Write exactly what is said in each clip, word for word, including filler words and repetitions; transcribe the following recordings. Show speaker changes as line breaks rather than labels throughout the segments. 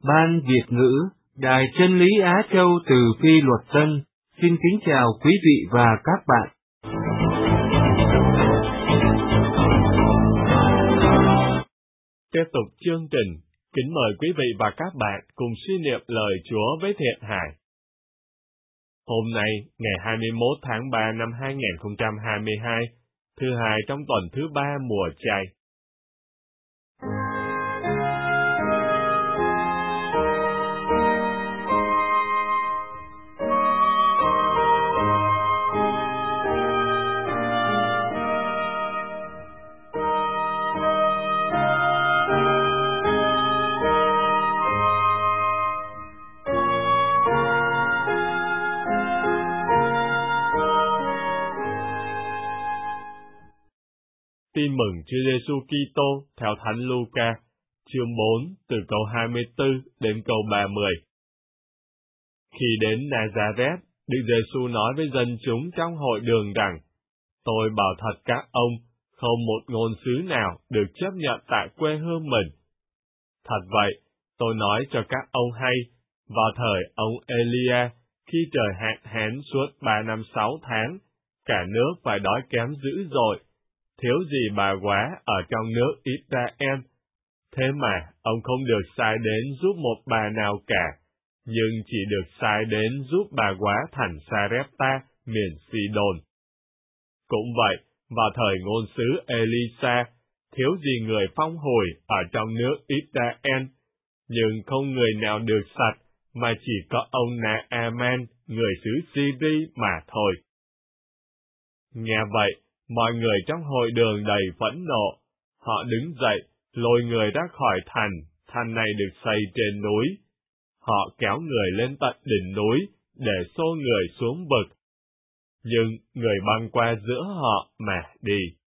Ban Việt ngữ, Đài Chân lý Á Châu từ Phi Luật Tân, xin kính chào quý vị và các bạn.
Tiếp tục chương trình, kính mời quý vị và các bạn cùng suy niệm lời Chúa với Thiện Hải. Hôm nay, ngày hai mươi mốt tháng ba năm hai nghìn không trăm hai mươi hai, thứ hai trong tuần thứ ba mùa Chay. Tin mừng Chúa Giêsu Kitô theo Thánh Luca, chương bốn, từ câu hai mươi tư đến câu ba mươi. Khi đến Nazareth, Đức Giêsu nói với dân chúng trong hội đường rằng: Tôi bảo thật các ông, không một ngôn sứ nào được chấp nhận tại quê hương mình. Thật vậy, tôi nói cho các ông hay, vào thời ông Elia, khi trời hạn hán suốt ba năm sáu tháng, cả nước phải đói kém dữ dội, thiếu gì bà góa ở trong nước Israel. Thế mà ông không được sai đến giúp một bà nào cả, nhưng chỉ được sai đến giúp bà góa thành Sarepta, miền Sidon. Cũng vậy, vào thời ngôn sứ Elisa, thiếu gì người phong hồi ở trong nước Israel, nhưng không người nào được sạch, mà chỉ có ông Naaman, người xứ Syri mà thôi. Nghe vậy, mọi người trong hội đường đầy phẫn nộ. Họ đứng dậy, lôi người ra khỏi thành, thành này được xây trên núi. Họ kéo người lên tận đỉnh núi, để xô người xuống vực. Nhưng người băng qua giữa họ mà đi.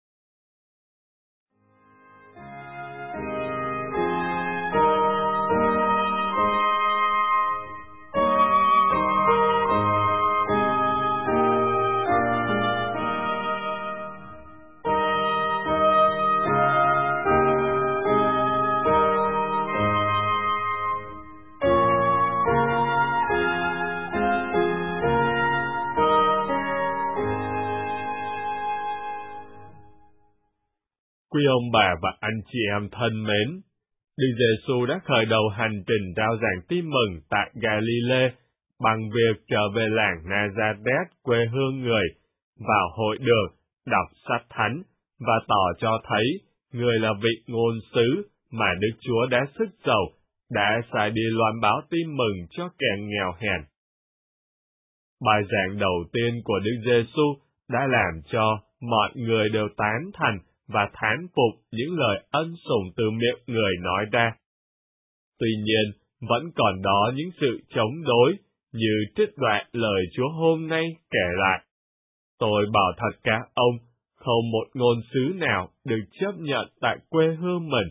Quý ông bà và anh chị em thân mến, Đức Giêsu đã khởi đầu hành trình rao giảng tin mừng tại Galilee bằng việc trở về làng Nazareth, quê hương người, vào hội đường, đọc sách thánh và tỏ cho thấy người là vị ngôn sứ mà Đức Chúa đã sức giàu, đã sai đi loan báo tin mừng cho kẻ nghèo hèn. Bài giảng đầu tiên của Đức Giêsu đã làm cho mọi người đều tán thành và thán phục những lời ân sủng từ miệng người nói ra. Tuy nhiên, vẫn còn đó những sự chống đối, như trích đoạn lời Chúa hôm nay kể lại. Tôi bảo thật các ông, không một ngôn sứ nào được chấp nhận tại quê hương mình.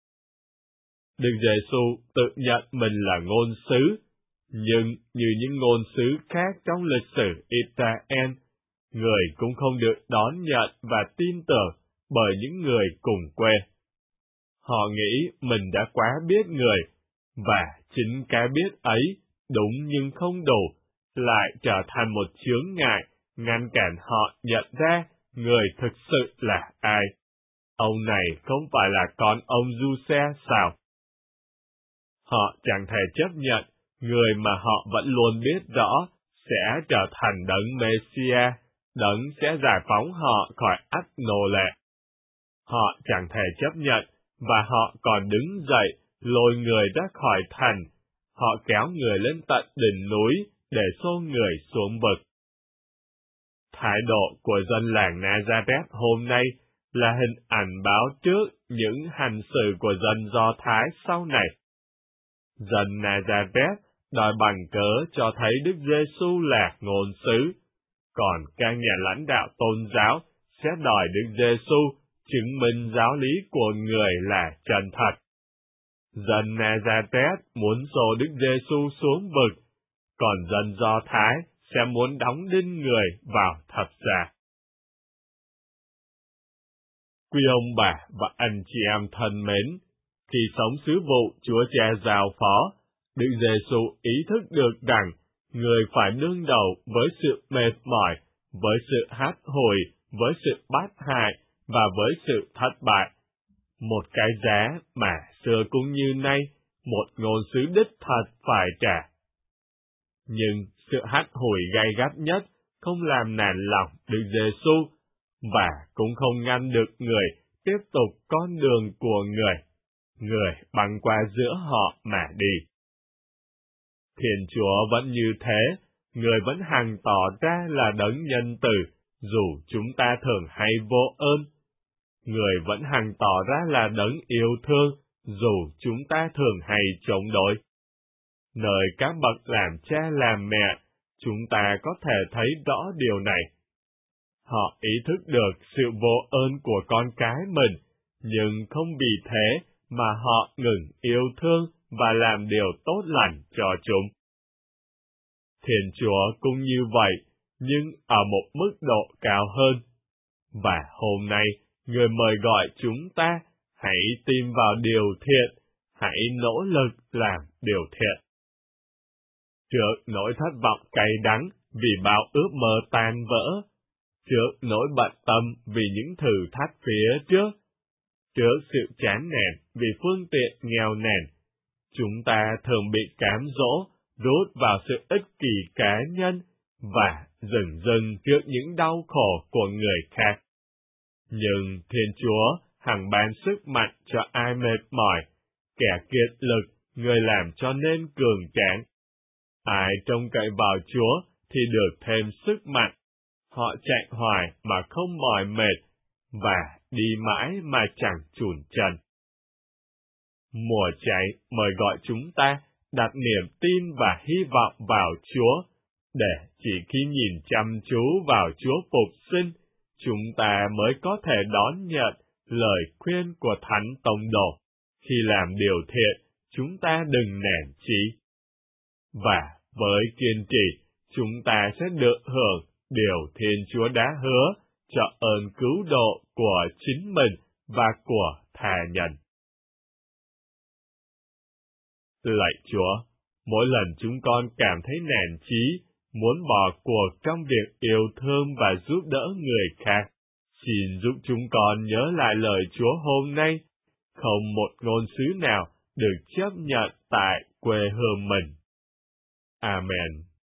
Đức Giêsu tự nhận mình là ngôn sứ, nhưng như những ngôn sứ khác trong lịch sử Israel, người cũng không được đón nhận và tin tưởng bởi những người cùng quê. Họ nghĩ mình đã quá biết người, và chính cái biết ấy, đúng nhưng không đủ, lại trở thành một chướng ngại, ngăn cản họ nhận ra người thực sự là ai. Ông này không phải là con ông Giuse sao? Họ chẳng thể chấp nhận người mà họ vẫn luôn biết rõ sẽ trở thành đấng Messiah, đấng sẽ giải phóng họ khỏi ách nô lệ. Họ chẳng thể chấp nhận, và họ còn đứng dậy, lôi người ra khỏi thành. Họ kéo người lên tận đỉnh núi, để xô người xuống vực. Thái độ của dân làng Nazareth hôm nay là hình ảnh báo trước những hành xử của dân Do Thái sau này. Dân Nazareth đòi bằng cớ cho thấy Đức Giêsu là ngôn sứ, còn các nhà lãnh đạo tôn giáo sẽ đòi Đức Giêsu chứng minh giáo lý của người là chân thật. Dân Nazareth muốn xô Đức Giêsu xuống vực, còn dân Do Thái sẽ muốn đóng đinh người vào thập giá. Quý ông bà và anh chị em thân mến, khi sống sứ vụ Chúa Cha giao phó, Đức Giêsu ý thức được rằng người phải đương đầu với sự mệt mỏi, với sự hắt hủi, với sự bát hại và với sự thất bại. Một cái giá mà xưa cũng như nay, một ngôn sứ đích thật phải trả. Nhưng sự hắt hủi gay gắt nhất không làm nản lòng Đức Giêsu và cũng không ngăn được người tiếp tục con đường của người. Người băng qua giữa họ mà đi. Thiên Chúa vẫn như thế, người vẫn hằng tỏ ra là đấng nhân từ, dù chúng ta thường hay vô ơn. Người vẫn hằng tỏ ra là đấng yêu thương, dù chúng ta thường hay chống đối. Nơi các bậc làm cha làm mẹ, chúng ta có thể thấy rõ điều này. Họ ý thức được sự vô ơn của con cái mình, nhưng không vì thế mà họ ngừng yêu thương và làm điều tốt lành cho chúng. Thiên Chúa cũng như vậy, nhưng ở một mức độ cao hơn. Và hôm nay, người mời gọi chúng ta hãy tin vào điều thiện, hãy nỗ lực làm điều thiện. Trước nỗi thất vọng cay đắng vì bao ước mơ tan vỡ, trước nỗi bận tâm vì những thử thách phía trước, trước sự chán nản vì phương tiện nghèo nàn, chúng ta thường bị cám dỗ, rút vào sự ích kỷ cá nhân và dừng dừng trước những đau khổ của người khác. Nhưng Thiên Chúa hằng ban sức mạnh cho ai mệt mỏi, kẻ kiệt lực, người làm cho nên cường tráng. Ai trông cậy vào Chúa thì được thêm sức mạnh. Họ chạy hoài mà không mỏi mệt, và đi mãi mà chẳng chùn chân. Mùa cháy mời gọi chúng ta đặt niềm tin và hy vọng vào Chúa, để chỉ khi nhìn chăm chú vào Chúa phục sinh, chúng ta mới có thể đón nhận lời khuyên của Thánh Tông Đồ. Khi làm điều thiện, chúng ta đừng nản chí. Và với kiên trì, chúng ta sẽ được hưởng điều Thiên Chúa đã hứa cho ơn cứu độ của chính mình và của tha nhân. Lạy Chúa, mỗi lần chúng con cảm thấy nản chí, muốn bỏ cuộc trong việc yêu thương và giúp đỡ người khác, xin giúp chúng con nhớ lại lời Chúa hôm nay, không một ngôn sứ nào được chấp nhận tại quê hương mình. Amen.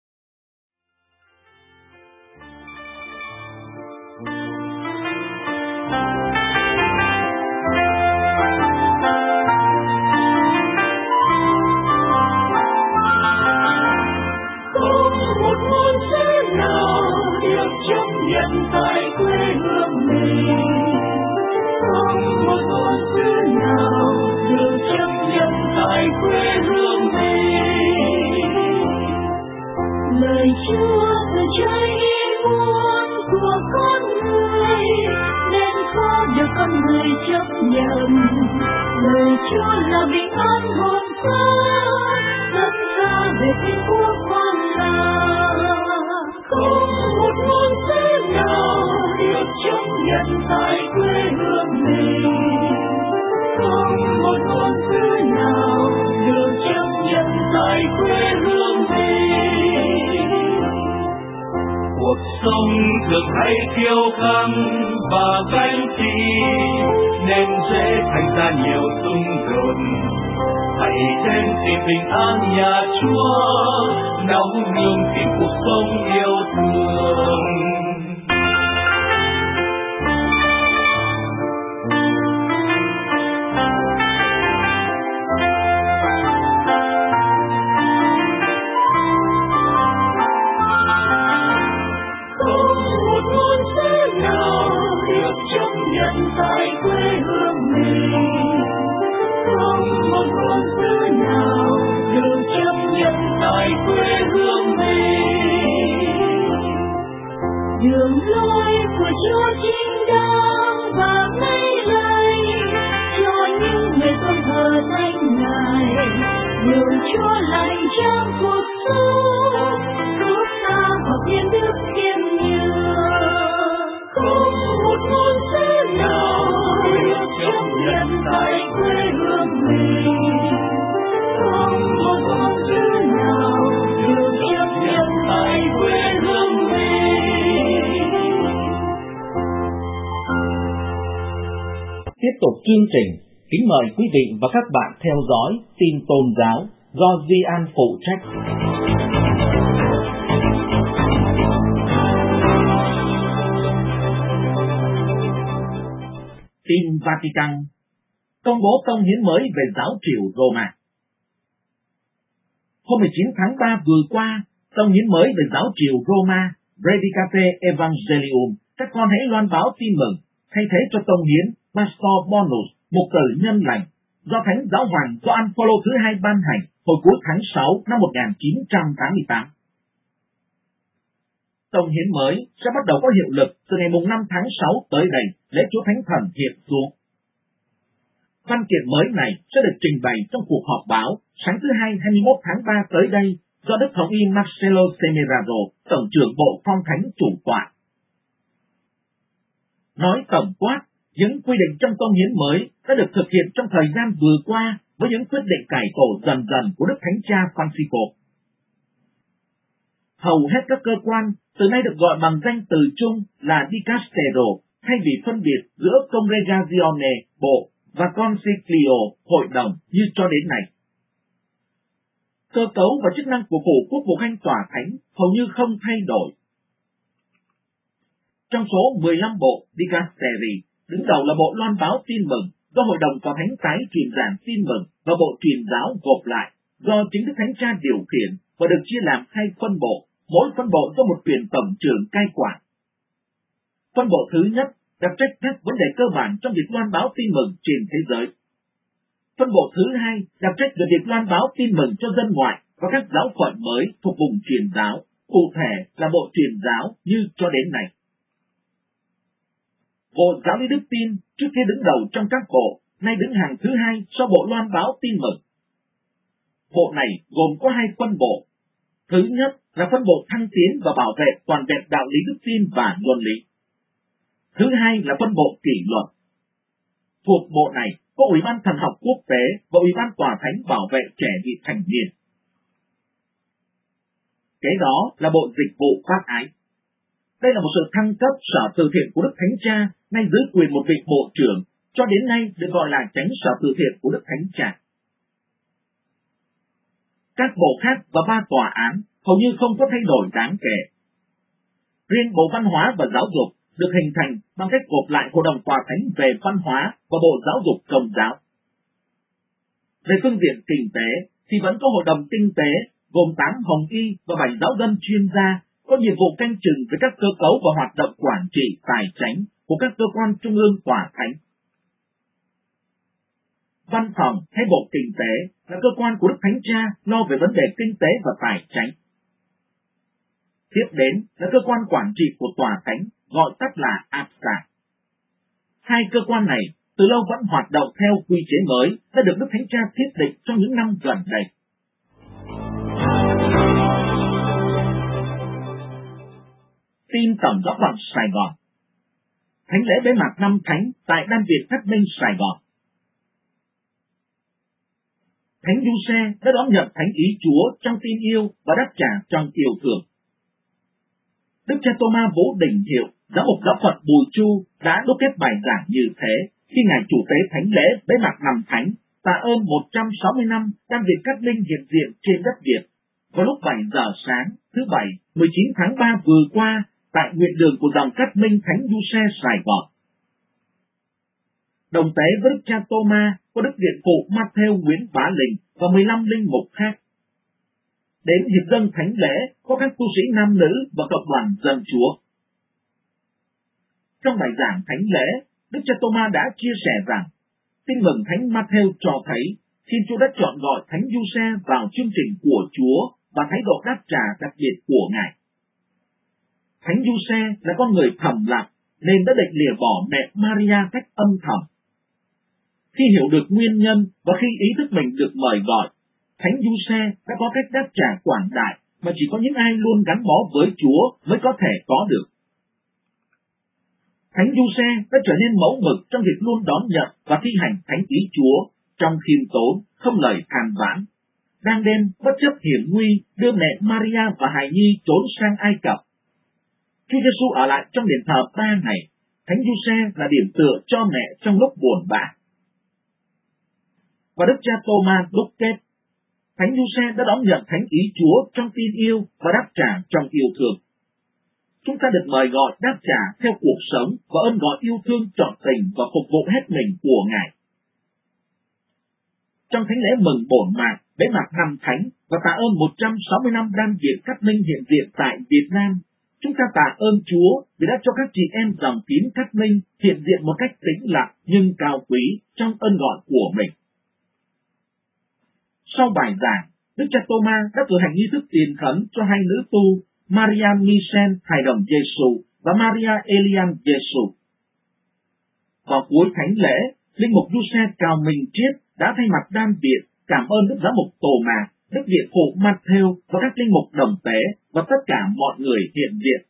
Nhận tại quê hương mình, không một ngôn sứ nào được chấp nhận tại quê hương mình. Lời Chúa từ trái ý muốn của con người, nên khó được con người chấp nhận. Lời Chúa là bình an hồn sống, dẫn ta về thiên quốc quan lạc. Không một ngôn sứ nào được chấp nhận tại quê hương mình, không một ngôn sứ nào được chấp nhận tại quê hương mình. Cuộc sống thường hay kiêu căng và ganh tị, nên dễ thành ra nhiều xung đột. Hãy đến tìm bình an nhà Chúa, nấu nương tìm cuộc sống yêu thương. Không một ngôn sứ nào được chấp nhận tại quê hương mình, không một ngôn sứ nào được chấp nhận tại quê hương mình. Đường lối của Chúa chính đáng và mây lay, cho những người tôn thờ danh Ngài. Đường Chúa lành trong cuộc sống, giúp ta học nhân đức khiêm nhường. Không một ngôn sứ nào được chấp nhận tại quê hương mình, không một ngôn
tiếp tục chương trình, kính mời quý vị và các bạn theo dõi tin tôn giáo do Duy An phụ trách. Tin Vatican công bố tông hiến mới về giáo triều Roma. Hôm mười chín tháng ba vừa qua, tông hiến mới về giáo triều Roma, Predicate Evangelium, các con hãy loan báo tin mừng, thay thế cho tông hiến Pastor Bonus, mục tử nhân lành, do Thánh Giáo Hoàng Gioan Phaolô thứ hai ban hành hồi cuối tháng sáu năm một nghìn chín trăm tám mươi tám. Tông hiến mới sẽ bắt đầu có hiệu lực từ ngày năm tháng sáu tới đây, lễ Chúa Thánh Thần hiện xuống. Văn kiện mới này sẽ được trình bày trong cuộc họp báo sáng thứ Hai hai mươi mốt tháng ba tới đây do Đức Thống y Marcelo Semeraro, Tổng trưởng Bộ Phong Thánh chủ tọa. Nói tổng quát, những quy định trong tông hiến mới đã được thực hiện trong thời gian vừa qua với những quyết định cải tổ dần dần của Đức Thánh Cha Francisco. Hầu hết các cơ quan từ nay được gọi bằng danh từ chung là Dicastero, thay vì phân biệt giữa Congregazione, Bộ, và Concilio, Hội đồng như cho đến nay. Cơ cấu và chức năng của Phủ Quốc vụ Khanh Tòa Thánh hầu như không thay đổi. Trong số mười lăm bộ Dicasteri, đứng đầu là Bộ Loan báo tin mừng do Hội đồng Tòa Thánh tái truyền giảng tin mừng và Bộ Truyền giáo gộp lại do chính Đức Thánh Cha điều khiển và được chia làm hai phân bộ, mỗi phân bộ do một quyền tổng trưởng cai quản. Phân bộ thứ nhất đặt trách các vấn đề cơ bản trong việc loan báo tin mừng trên thế giới. Phân bộ thứ hai đặt trách về việc loan báo tin mừng cho dân ngoại và các giáo phận mới thuộc vùng truyền giáo, cụ thể là Bộ Truyền giáo như cho đến nay. Bộ Giáo lý Đức tin trước kia đứng đầu trong các bộ, nay đứng hàng thứ hai sau Bộ Loan báo tin mừng. Bộ này gồm có hai phân bộ. Thứ nhất là phân bộ thăng tiến và bảo vệ toàn vẹn đạo lý đức tin và luân lý. Thứ hai là phân bộ kỷ luật. Thuộc bộ này có Ủy ban Thần học Quốc tế và Ủy ban Tòa Thánh bảo vệ trẻ vị thành niên. Kế đó là Bộ Dịch vụ Bác ái. Đây là một sự thăng cấp sở từ thiện của Đức Thánh Cha, nay dưới quyền một vị bộ trưởng, cho đến nay được gọi là chánh sở từ thiện của Đức Thánh Cha. Các bộ khác và ba tòa án hầu như không có thay đổi đáng kể. Riêng Bộ Văn hóa và Giáo dục được hình thành bằng cách gộp lại Hội đồng Tòa Thánh về văn hóa và Bộ Giáo dục Công giáo. Về phương diện kinh tế thì vẫn có Hội đồng Kinh tế gồm tám hồng y và bảy giáo dân chuyên gia có nhiệm vụ canh chừng về các cơ cấu và hoạt động quản trị tài chánh của các cơ quan trung ương Tòa Thánh. Văn phòng hay Bộ Kinh tế là cơ quan của Đức Thánh Cha lo về vấn đề kinh tế và tài chánh. Tiếp đến là cơ quan quản trị của Tòa Thánh, gọi tắt là a pê ét a. Hai cơ quan này từ lâu vẫn hoạt động theo quy chế mới đã được Đức Thánh Cha thiết định trong những năm gần đây. Tin Tổng giáo phận Sài Gòn. Thánh lễ bế mạc năm Thánh tại Đan Viện Phát Minh Sài Gòn. Thánh Giuse đã đón nhận Thánh ý Chúa trong tin yêu và đáp trả trong yêu thương. Đức cha Tô-ma Vũ Đình Hiệu, giám mục giáo phận Bùi Chu đã đúc kết bài giảng như thế khi ngài chủ tế thánh lễ bế mạc năm Thánh tạ ơn một trăm sáu mươi năm Đan Viện Cát Linh hiện diện trên đất Việt vào lúc bảy giờ sáng thứ Bảy mười chín tháng ba vừa qua tại nguyện đường của dòng Cát Minh Thánh Giuse Sài Gòn. Đồng tế với Đức cha Tô-ma có Đức Viện Phụ Matthew Nguyễn Bá Linh và mười lăm linh mục khác. Đến hiệp dâng thánh lễ có các tu sĩ nam nữ và cộng đoàn dân Chúa. Trong bài giảng thánh lễ, Đức cha Tô-ma đã chia sẻ rằng tin mừng Thánh Matthew cho thấy Thiên Chúa đã chọn gọi Thánh Giuse vào chương trình của Chúa và thái độ đáp trả đặc biệt của ngài. Thánh Giuse là con người thầm lặng nên đã định lìa bỏ mẹ Maria cách âm thầm. Khi hiểu được nguyên nhân và khi ý thức mình được mời gọi, Thánh Giuse đã có cách đáp trả quảng đại mà chỉ có những ai luôn gắn bó với Chúa mới có thể có được. Thánh Giuse đã trở nên mẫu mực trong việc luôn đón nhận và thi hành thánh ý Chúa trong khiêm tốn, không lời than vãn. Đang đêm bất chấp hiểm nguy đưa mẹ Maria và hài nhi trốn sang Ai Cập. Chúa Giêsu ở lại trong đền thờ ba ngày. Thánh Giuse là điểm tựa cho mẹ trong lúc buồn bã. Và Đức Cha Tô-ma đúc kết, Thánh Giuse đã đón nhận thánh ý Chúa trong tin yêu và đáp trả trong yêu thương. Chúng ta được mời gọi đáp trả theo cuộc sống và ơn gọi yêu thương trọn tình và phục vụ hết mình của Ngài. Trong thánh lễ mừng bổn mạc, bế mạc năm thánh và tạ ơn một trăm sáu mươi năm đan viện Cát Minh hiện diện tại Việt Nam, chúng ta tạ ơn Chúa vì đã cho các chị em dòng tín Cát Minh hiện diện một cách tĩnh lặng nhưng cao quý trong ơn gọi của mình. Sau bài giảng, Đức Cha Tô-ma đã cử hành nghi thức tiền khấn cho hai nữ tu Maria Michel Hài đồng Giêsu và Maria Elian Giêsu. Vào cuối thánh lễ, linh mục Giuse Cao Minh Triết đã thay mặt đan viện cảm ơn Đức Giám mục Tô Ma, Đức Viện phụ Matthew và các linh mục đồng tế và tất cả mọi người hiện diện.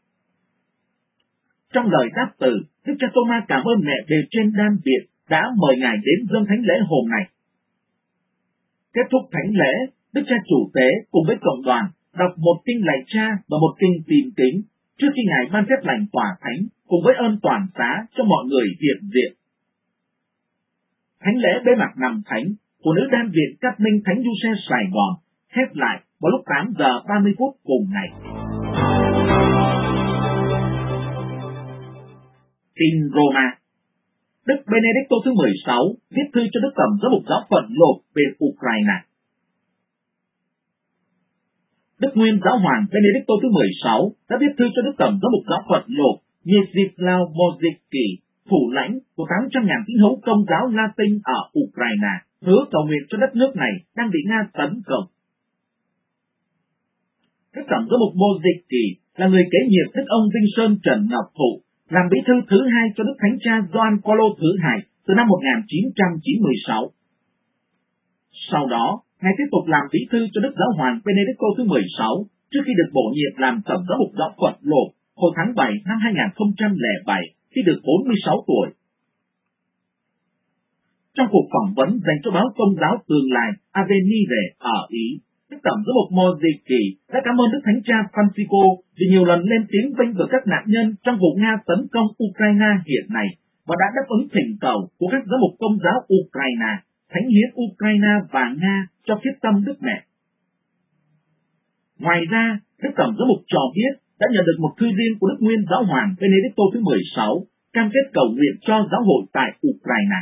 Trong lời đáp từ, Đức Cha Tô Ma cảm ơn mẹ bề trên đan viện đã mời Ngài đến dâng thánh lễ hôm nay. Kết thúc thánh lễ, Đức Cha Chủ tế cùng với cộng đoàn đọc một kinh lạy Cha và một kinh tin kính trước khi Ngài ban phép lành tỏa thánh cùng với ơn toàn xá cho mọi người hiện diện. Thánh lễ bế mạc năm thánh của nữ đan viện Cát Minh Thánh Giuse Sài Gòn khép lại vào lúc tám giờ ba mươi phút cùng ngày. Tin Roma. Đức Benedicto thứ mười sáu viết thư cho Đức Tổng giám mục giáo phận Lộp về Ukraine. Đức Nguyên Giáo hoàng Benedicto thứ mười sáu đã viết thư cho Đức Tổng giám mục giáo phận Lộp Mieczysław Mozycki, thủ lãnh của tám trăm ngàn tín hữu Công giáo Latin ở Ukraine, hứa cầu nguyện cho đất nước này đang bị Nga tấn công. Đức Tổng giám mục Mozycki là người kế nhiệm Đức ông Vinh Sơn Trần Ngọc Thụ, làm bí thư thứ hai cho Đức Thánh Cha Gioan Phaolô thứ hai từ năm một nghìn chín trăm chín mươi sáu. Sau đó, Ngài tiếp tục làm bí thư cho Đức Giáo hoàng Benedicto thứ mười sáu trước khi được bổ nhiệm làm Tổng giám mục giáo phận Lộp hồi tháng bảy năm hai nghìn không trăm lẻ bảy khi được bốn mươi sáu tuổi. Trong cuộc phỏng vấn dành cho báo Công giáo Tương lai Avenire ở Ý, Đức Tổng giám mục Mozycki đã cảm ơn Đức Thánh Cha Francisco vì nhiều lần lên tiếng bênh vực các nạn nhân trong vụ Nga tấn công Ukraine hiện nay và đã đáp ứng thỉnh cầu của các giám mục Công giáo Ukraine, thánh hiến Ukraine và Nga cho thiết tâm Đức Mẹ. Ngoài ra, Đức Tổng giám mục cho biết đã nhận được một thư riêng của Đức Nguyên Giáo hoàng Benedicto thứ mười sáu cam kết cầu nguyện cho giáo hội tại Ukraine.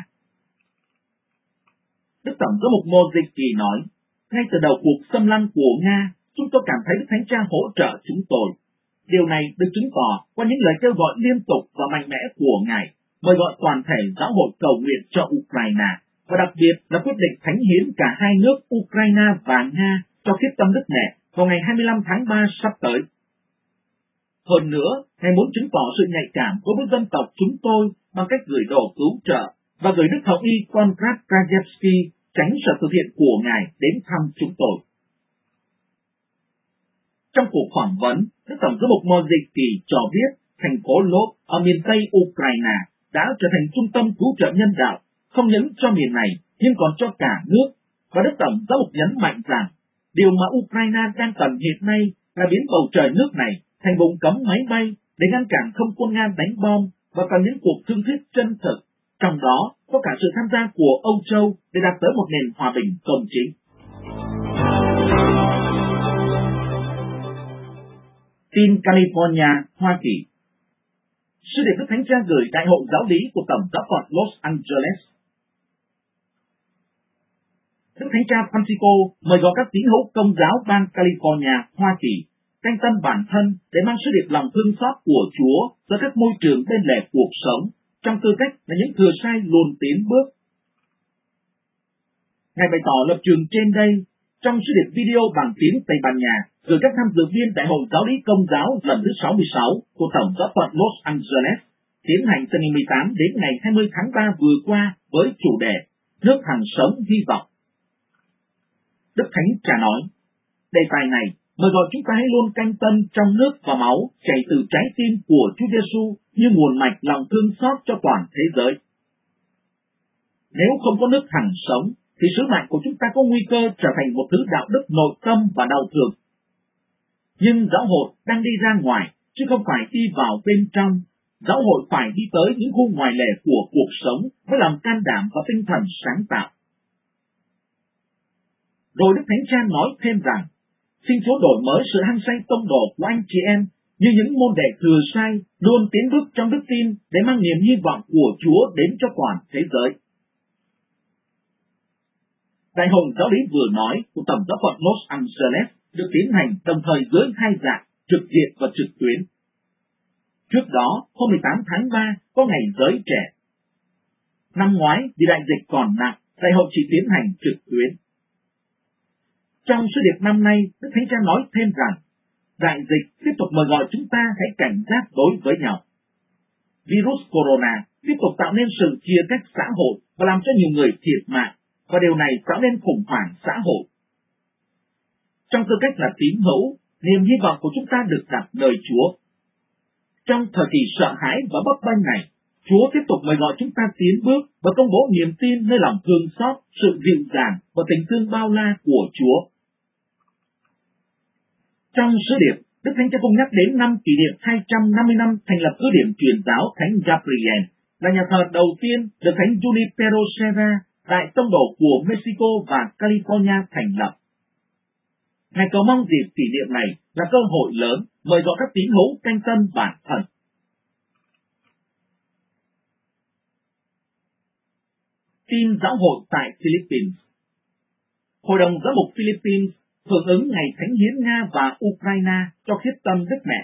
Đức Tổng giám mục Mozycki nói, ngay từ đầu cuộc xâm lăng của Nga, chúng tôi cảm thấy Đức Thánh Cha hỗ trợ chúng tôi. Điều này được chứng tỏ qua những lời kêu gọi liên tục và mạnh mẽ của Ngài, mời gọi toàn thể giáo hội cầu nguyện cho Ukraine, và đặc biệt là quyết định thánh hiến cả hai nước Ukraine và Nga cho thiết tâm Đức Mẹ vào ngày hai mươi lăm tháng ba sắp tới. Hơn nữa, Ngài muốn chứng tỏ sự nhạy cảm đối với dân tộc chúng tôi bằng cách gửi đồ cứu trợ và gửi Đức Hậu y Konrad Krajewski, tránh sở thực hiện của Ngài, đến thăm chúng tôi. Trong cuộc phỏng vấn, Đức Tổng giám mục Mozycki cho biết thành phố Lvov ở miền Tây Ukraine đã trở thành trung tâm cứu trợ nhân đạo, không những cho miền này nhưng còn cho cả nước, và Đức Tổng giám mục nhấn mạnh rằng điều mà Ukraine đang cần hiện nay là biến bầu trời nước này thành vùng cấm máy bay để ngăn cản không quân Nga đánh bom và cần những cuộc thương thuyết chân thực, trong đó có cả sự tham gia của Âu Châu để đạt tới một nền hòa bình công chính. Tin California, Hoa Kỳ. Sứ điệp Đức Thánh Cha gửi Đại hội giáo lý của Tổng giáo phận Los Angeles. Đức Thánh Cha Francisco mời gọi các tín hữu Công giáo bang California, Hoa Kỳ canh tân bản thân để mang sứ điệp lòng thương xót của Chúa ra các môi trường bên lề cuộc sống, trong tư cách là những thừa sai luôn tiến bước. Ngài bày tỏ lập trường trên đây trong sứ điệp video bằng tiếng Tây Ban Nha gửi các tham dự viên Đại hội giáo lý Công giáo lần thứ sáu mươi sáu của Tổng giáo phận Los Angeles, tiến hành từ ngày mười tám đến ngày hai mươi tháng ba vừa qua với chủ đề Nước hằng sống hy vọng. Đức Thánh Cha nói, đề tài này mời gọi chúng ta hãy luôn canh tân trong nước và máu chảy từ trái tim của Chúa Giêsu như nguồn mạch lòng thương xót cho toàn thế giới. Nếu không có nước hằng sống, thì sứ mạng của chúng ta có nguy cơ trở thành một thứ đạo đức nội tâm và đau thương. Nhưng giáo hội đang đi ra ngoài, chứ không phải đi vào bên trong, giáo hội phải đi tới những khu ngoài lề của cuộc sống với lòng can đảm và tinh thần sáng tạo. Rồi Đức Thánh Cha nói thêm rằng, xin Chúa đổi mới sự hăng say tông đồ của anh chị em như những môn đệ thừa sai luôn tiến bước trong đức tin để mang niềm hy vọng của Chúa đến cho toàn thế giới. Đại hội giáo lý vừa nói của Tổng giáo phận Los Angeles được tiến hành đồng thời dưới hai dạng trực diện và trực tuyến. Trước đó, hôm mười tám tháng ba có ngày giới trẻ. Năm ngoái, vì đại dịch còn nặng, đại hội chỉ tiến hành trực tuyến. Trong sứ điệp năm nay, Đức Thánh Cha nói thêm rằng, đại dịch tiếp tục mời gọi chúng ta hãy cảnh giác đối với nhau. Virus corona tiếp tục tạo nên sự chia cách xã hội và làm cho nhiều người thiệt mạng, và điều này tạo nên khủng hoảng xã hội. Trong tư cách là tín hữu, niềm hy vọng của chúng ta được đặt nơi Chúa. Trong thời kỳ sợ hãi và bấp bênh này, Chúa tiếp tục mời gọi chúng ta tiến bước và công bố niềm tin nơi lòng thương xót, sự dịu dàng và tình thương bao la của Chúa. Trong sứ điệp, Đức Thánh Cha cũng nhắc đến năm kỷ niệm hai trăm năm mươi năm thành lập cứ điểm truyền giáo Thánh Gabriel, là nhà thờ đầu tiên được Thánh Junipero Serra, đại tông đồ của Mexico và California thành lập. Ngài cầu mong dịp kỷ niệm này là cơ hội lớn mời gọi các tín hữu canh tân bản thân. Tin giáo hội tại Philippines. Hội đồng Giám mục Philippines hưởng ứng ngày Thánh hiến Nga và Ukraine cho khiết tâm Đức Mẹ.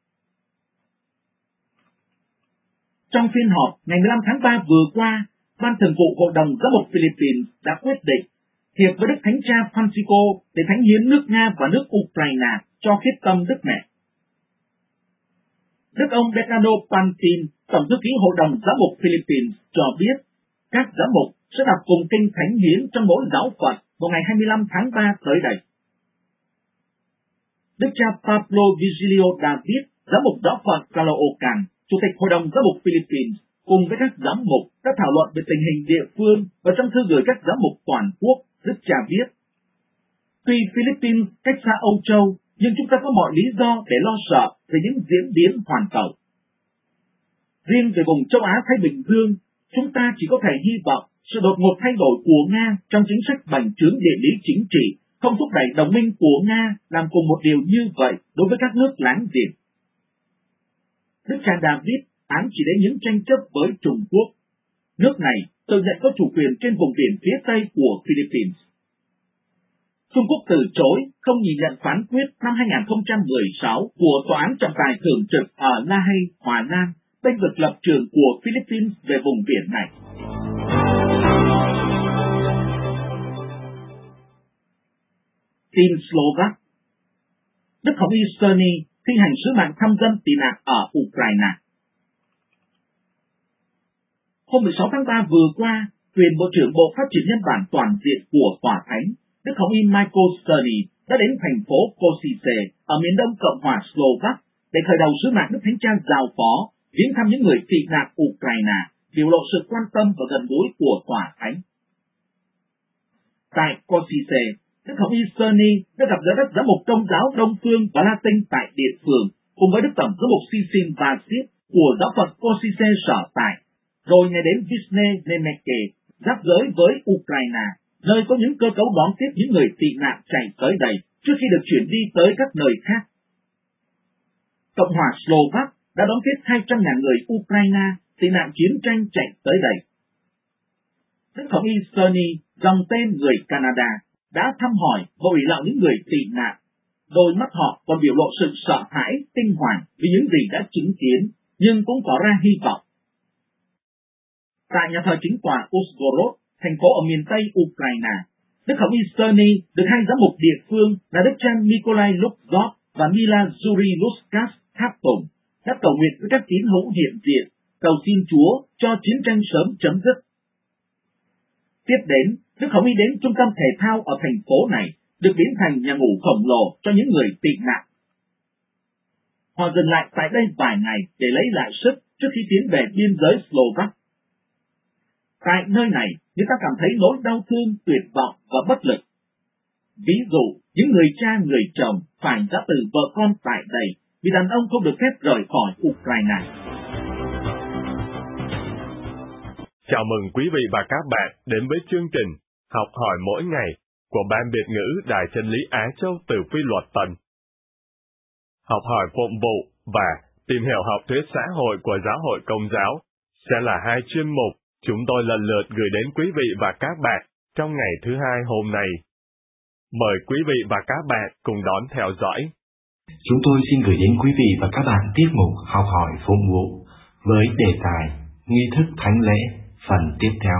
Trong phiên họp ngày mười lăm tháng ba vừa qua, Ban Thường vụ Hội đồng Giám mục Philippines đã quyết định hiệp với Đức Thánh Cha Francisco để thánh hiến nước Nga và nước Ukraine cho khiết tâm Đức Mẹ. Đức ông Decano Pantin, Tổng thư ký Hội đồng Giám mục Philippines cho biết, các giám mục sẽ đọc cùng kinh thánh hiến trong mỗi giáo phận vào ngày hai mươi lăm tháng ba tới đây. Đức cha Pablo Vigilio David, giám mục giáo phận Caloocan, Chủ tịch Hội đồng Giám mục Philippines, cùng với các giám mục đã thảo luận về tình hình địa phương và trong thư gửi các giám mục toàn quốc, Đức cha viết: Tuy Philippines cách xa Âu Châu, nhưng chúng ta có mọi lý do để lo sợ về những diễn biến hoàn cầu. Riêng về vùng châu Á Thái Bình Dương, chúng ta chỉ có thể hy vọng sự đột ngột thay đổi của Nga trong chính sách bành trướng địa lý chính trị không thúc đẩy đồng minh của Nga làm cùng một điều như vậy đối với các nước láng giềng. Đức cha David ám chỉ đến những tranh chấp với Trung Quốc. Nước này tự nhận có chủ quyền trên vùng biển phía tây của Philippines. Trung Quốc từ chối không nhìn nhận phán quyết năm hai nghìn không trăm mười sáu của Tòa án trọng tài thường trực ở La Hay, Hà Lan, bênh vực lập trường của Philippines về vùng biển này. Tin Slovak. Đức Hồng Y Cerny thi hành sứ mạng thăm dân tị nạn ở Ukraine. Hôm mười sáu tháng ba vừa qua, quyền Bộ trưởng Bộ Phát triển Nhân bản toàn diện của Tòa Thánh, Đức Hồng Y Michael Cerny đã đến thành phố Košice ở miền đông Cộng hòa Slovak để khởi đầu sứ mạng Đức Thánh Cha giao phó viếng thăm những người tị nạn Ukraine, biểu lộ sự quan tâm và gần gũi của Tòa Thánh. Tại Košice, Đức Hồng Y Cerny đã gặp gỡ các giám mục Công giáo Đông phương và Latin tại địa phương, cùng với Đức Tổng giám mục Sisin Vasil của giáo phận Košice sở tại, rồi ngày đến Vyšné Nemecké, giáp giới với Ukraine, nơi có những cơ cấu đón tiếp những người tị nạn chạy tới đây trước khi được chuyển đi tới các nơi khác. Cộng hòa Slovak đã đón tiếp hai trăm nghìn người Ukraine tị nạn chiến tranh chạy tới đây. Đức Hồng Y Cerny, dòng tên người Canada, đã thăm hỏi và ủy lạo những người tị nạn. Đôi mắt họ còn biểu lộ sự sợ hãi, kinh hoàng vì những gì đã chứng kiến, nhưng cũng tỏ ra hy vọng. Tại nhà thờ chính tòa Uzhgorod, thành phố ở miền Tây Ukraine, Đức Hồng Y Cerny được hai giám mục địa phương là Đức cha Nikolai Lukzov và Mila Zuri Luskas tháp tùng, đã cầu nguyện với các tín hữu hiện diện, cầu xin Chúa cho chiến tranh sớm chấm dứt. Tiếp đến, Đức Hồng Y đến trung tâm thể thao ở thành phố này, được biến thành nhà ngủ khổng lồ cho những người tị nạn. Họ dừng lại tại đây vài ngày để lấy lại sức trước khi tiến về biên giới Slovak. Tại nơi này, người ta cảm thấy nỗi đau thương, tuyệt vọng và bất lực. Ví dụ, những người cha, người chồng phải giã từ vợ con tại đây vì đàn ông không được phép rời khỏi Ukraine.
Chào mừng quý vị và các bạn đến với chương trình Học hỏi mỗi ngày của Ban Biệt ngữ Đài Chân lý Á Châu từ Phi Luật Tân. Học hỏi phụng vụ và tìm hiểu học thuyết xã hội của Giáo hội Công giáo sẽ là hai chuyên mục chúng tôi lần lượt gửi đến quý vị và các bạn trong ngày thứ hai hôm nay. Mời quý vị và các bạn cùng đón theo dõi.
Chúng tôi xin gửi đến quý vị và các bạn tiết mục Học hỏi phụng vụ với đề tài Nghi thức Thánh lễ phần tiếp theo.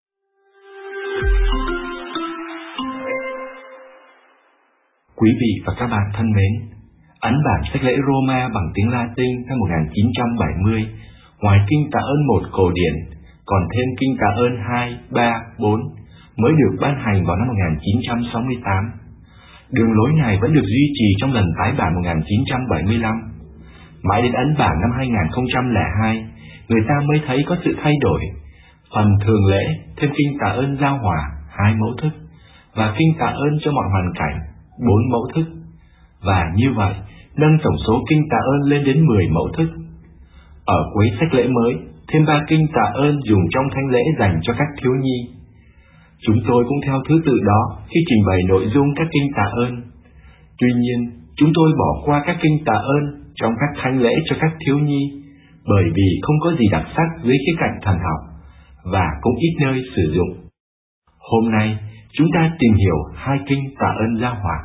Quý vị và các bạn thân mến, ấn bản sách lễ Roma bằng tiếng Latin năm một nghìn chín trăm bảy mươi, ngoài kinh tạ ơn một cổ điển, còn thêm kinh tạ ơn hai, ba, bốn mới được ban hành vào năm một nghìn chín trăm sáu mươi tám. Đường lối này vẫn được duy trì trong lần tái bản một nghìn chín trăm bảy mươi lăm. Mãi đến ấn bản năm hai nghìn không trăm lẻ hai, người ta mới thấy có sự thay đổi. Phần thường lễ thêm kinh tạ ơn giao hòa hai mẫu thức và kinh tạ ơn cho mọi hoàn cảnh bốn mẫu thức, và như vậy nâng tổng số kinh tạ ơn lên đến mười mẫu thức. Ở cuối sách lễ mới thêm ba kinh tạ ơn dùng trong thánh lễ dành cho các thiếu nhi. Chúng tôi cũng theo thứ tự đó khi trình bày nội dung các kinh tạ ơn. Tuy nhiên, chúng tôi bỏ qua các kinh tạ ơn trong các thánh lễ cho các thiếu nhi, bởi vì không có gì đặc sắc dưới khía cạnh thần học, và cũng ít nơi sử dụng. Hôm nay, chúng ta tìm hiểu hai kinh tạ ơn giao hòa.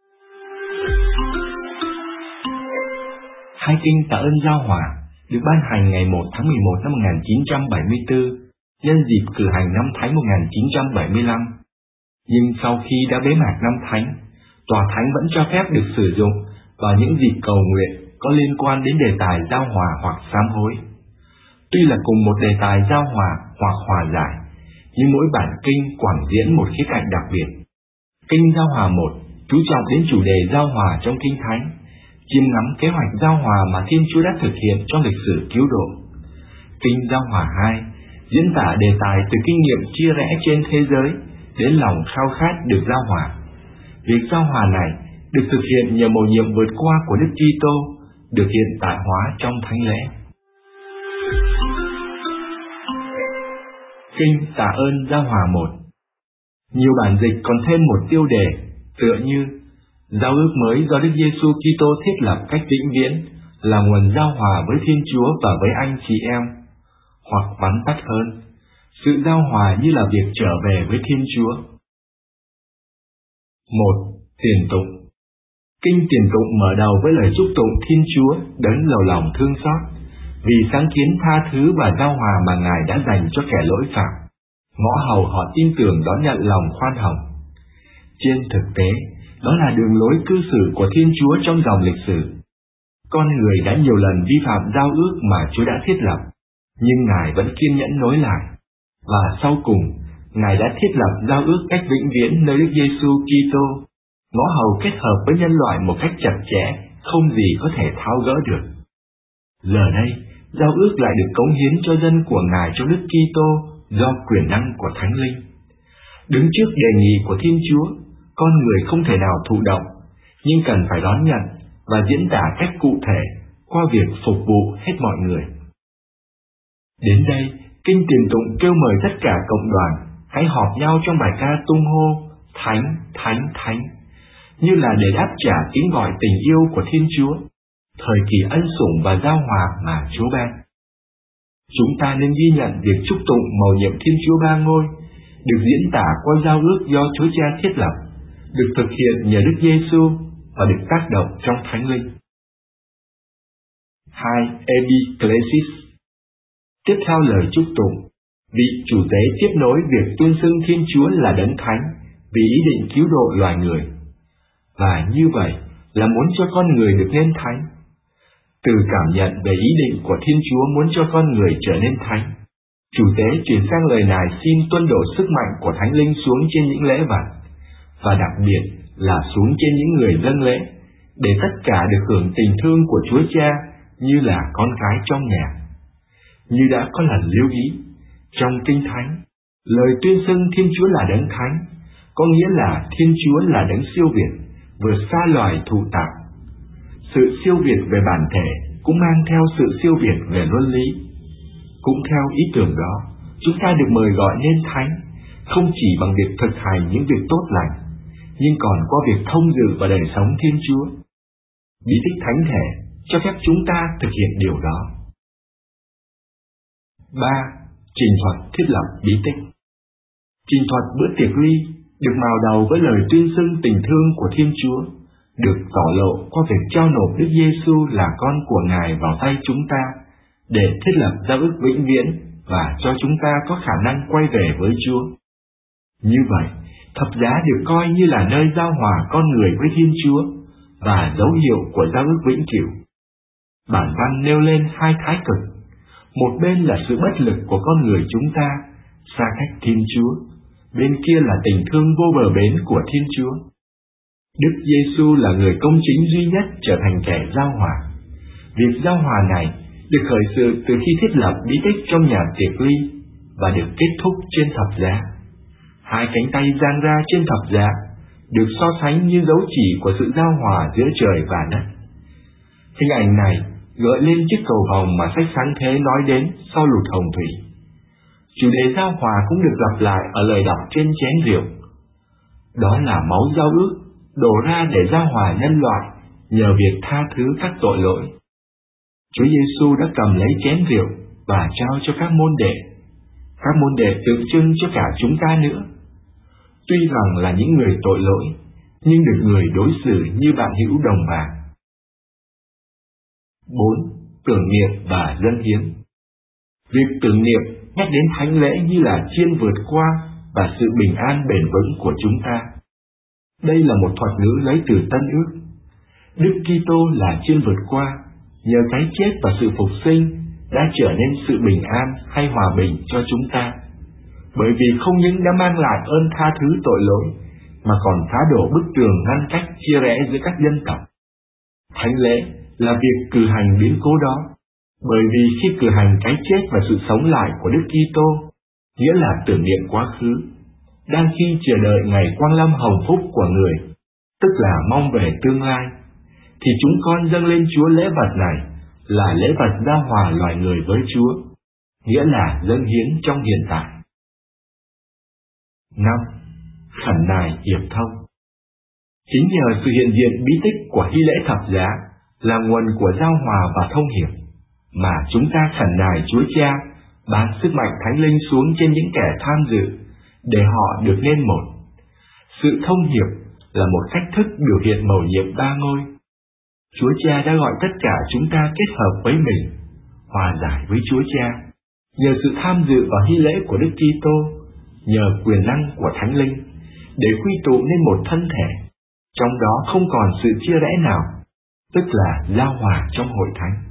Hai kinh tạ ơn giao hòa được ban hành ngày một tháng mười một năm một nghìn chín trăm bảy mươi tư, nhân dịp cử hành năm Thánh một nghìn chín trăm bảy mươi lăm. Nhưng sau khi đã bế mạc năm Thánh, Tòa Thánh vẫn cho phép được sử dụng vào những dịp cầu nguyện có liên quan đến đề tài giao hòa hoặc sám hối. Tuy là cùng một đề tài giao hòa hoặc hòa giải, nhưng mỗi bản kinh quảng diễn một khía cạnh đặc biệt. Kinh giao hòa một chú trọng đến chủ đề giao hòa trong Kinh Thánh, chiêm ngắm kế hoạch giao hòa mà Thiên Chúa đã thực hiện trong lịch sử cứu độ. Kinh giao hòa hai diễn tả đề tài từ kinh nghiệm chia rẽ trên thế giới đến lòng khao khát được giao hòa. Việc giao hòa này được thực hiện nhờ mầu nhiệm vượt qua của Đức Kitô, được hiện tại hóa trong thánh lễ. Kinh tạ ơn giao hòa một. Nhiều bản dịch còn thêm một tiêu đề tựa như giao ước mới do Đức Giêsu Kitô thiết lập cách vĩnh viễn là nguồn giao hòa với Thiên Chúa và với anh chị em, hoặc vắn tắt hơn, sự giao hòa như là việc trở về với Thiên Chúa. Một. Tiền tụng. Kinh tiền tụng mở đầu với lời chúc tụng Thiên Chúa đấng giàu lòng thương xót, vì sáng kiến tha thứ và giao hòa mà Ngài đã dành cho kẻ lỗi phạm, ngõ hầu họ tin tưởng đón nhận lòng khoan hồng. Trên thực tế, đó là đường lối cư xử của Thiên Chúa trong dòng lịch sử. Con người đã nhiều lần vi phạm giao ước mà Chúa đã thiết lập, nhưng Ngài vẫn kiên nhẫn nối lại, và sau cùng, Ngài đã thiết lập giao ước cách vĩnh viễn nơi Đức Giêsu Kitô, ngõ hầu kết hợp với nhân loại một cách chặt chẽ, không gì có thể tháo gỡ được. Giờ đây, giao ước lại được cống hiến cho dân của Ngài trong Đức Kitô do quyền năng của Thánh Linh. Đứng trước đề nghị của Thiên Chúa, con người không thể nào thụ động, nhưng cần phải đón nhận và diễn tả cách cụ thể qua việc phục vụ hết mọi người. Đến đây, Kinh tiền tụng kêu mời tất cả cộng đoàn hãy họp nhau trong bài ca tung hô Thánh, Thánh, Thánh, như là để đáp trả tiếng gọi tình yêu của Thiên Chúa, thời kỳ ân sủng và giao hòa mà Chúa ban. Chúng ta nên ghi nhận việc chúc tụng mầu nhiệm Thiên Chúa ba ngôi, được diễn tả qua giao ước do Chúa Cha thiết lập, được thực hiện nhờ Đức Giêsu và được tác động trong Thánh Linh. Hai. Epiklesis. Tiếp theo lời chúc tụng, vị chủ tế tiếp nối việc tuyên xưng Thiên Chúa là Đấng Thánh vì ý định cứu độ loài người, và như vậy là muốn cho con người được nên thánh. Từ cảm nhận về ý định của Thiên Chúa muốn cho con người trở nên thánh, chủ tế chuyển sang lời này xin tuôn đổ sức mạnh của Thánh Linh xuống trên những lễ vật, và đặc biệt là xuống trên những người dâng lễ, để tất cả được hưởng tình thương của Chúa Cha như là con cái trong nhà. Như đã có lần lưu ý, trong Kinh Thánh, lời tuyên xưng Thiên Chúa là Đấng Thánh có nghĩa là Thiên Chúa là Đấng siêu việt, vượt xa loài thụ tạo. Sự siêu việt về bản thể cũng mang theo sự siêu việt về luân lý. Cũng theo ý tưởng đó, chúng ta được mời gọi nên thánh, không chỉ bằng việc thực hành những việc tốt lành, nhưng còn qua việc thông dự vào đời sống Thiên Chúa. Bí tích thánh thể cho phép chúng ta thực hiện điều đó. ba. Trình thuật thiết lập bí tích. Trình thuật bữa tiệc ly được mào đầu với lời tuyên xưng tình thương của Thiên Chúa, được tỏ lộ qua việc trao nộp Đức Giêsu là con của Ngài vào tay chúng ta, để thiết lập giao ước vĩnh viễn và cho chúng ta có khả năng quay về với Chúa. Như vậy, thập giá được coi như là nơi giao hòa con người với Thiên Chúa và dấu hiệu của giao ước vĩnh cửu. Bản văn nêu lên hai thái cực. Một bên là sự bất lực của con người chúng ta, xa cách Thiên Chúa, bên kia là tình thương vô bờ bến của Thiên Chúa. Đức Giêsu là người công chính duy nhất trở thành kẻ giao hòa. Việc giao hòa này được khởi sự từ khi thiết lập bí tích trong nhà tiệc ly và được kết thúc trên thập giá. Hai cánh tay dang ra trên thập giá được so sánh như dấu chỉ của sự giao hòa giữa trời và đất. Hình ảnh này gợi lên chiếc cầu vồng mà sách Sáng Thế nói đến sau lụt hồng thủy. Chủ đề giao hòa cũng được lặp lại ở lời đọc trên chén rượu. Đó là máu giao ước đổ ra để giao hòa nhân loại nhờ việc tha thứ các tội lỗi. Chúa Giêsu đã cầm lấy chén rượu và trao cho các môn đệ. Các môn đệ tượng trưng cho cả chúng ta nữa. Tuy rằng là những người tội lỗi, nhưng được người đối xử như bạn hữu đồng bào. bốn. Tưởng niệm và dâng hiến. Việc tưởng niệm nhắc đến thánh lễ như là chiên vượt qua và sự bình an bền vững của chúng ta. Đây là một thuật ngữ lấy từ Tân Ước. Đức Kitô là chiên vượt qua, nhờ cái chết và sự phục sinh đã trở nên sự bình an hay hòa bình cho chúng ta, bởi vì không những đã mang lại ơn tha thứ tội lỗi, mà còn phá đổ bức tường ngăn cách chia rẽ giữa các dân tộc. Thánh lễ là việc cử hành biến cố đó, bởi vì khi cử hành cái chết và sự sống lại của Đức Kitô, nghĩa là tưởng niệm quá khứ, đang khi chờ đợi ngày quang lâm hồng phúc của người, tức là mong về tương lai, thì chúng con dâng lên Chúa lễ vật này là lễ vật giao hòa loài người với Chúa, nghĩa là dâng hiến trong hiện tại. năm. Khẩn nài hiệp thông. Chính nhờ sự hiện diện bí tích của hy lễ thập giá là nguồn của giao hòa và thông hiệp, mà chúng ta khẩn nài Chúa Cha ban sức mạnh Thánh Linh xuống trên những kẻ tham dự, để họ được nên một. Sự thông hiệp là một cách thức biểu hiện mầu nhiệm ba ngôi. Chúa Cha đã gọi tất cả chúng ta kết hợp với mình, hòa giải với Chúa Cha, nhờ sự tham dự vào hy lễ của Đức Kitô, nhờ quyền năng của Thánh Linh, để quy tụ nên một thân thể, trong đó không còn sự chia rẽ nào, tức là giao hòa trong hội thánh.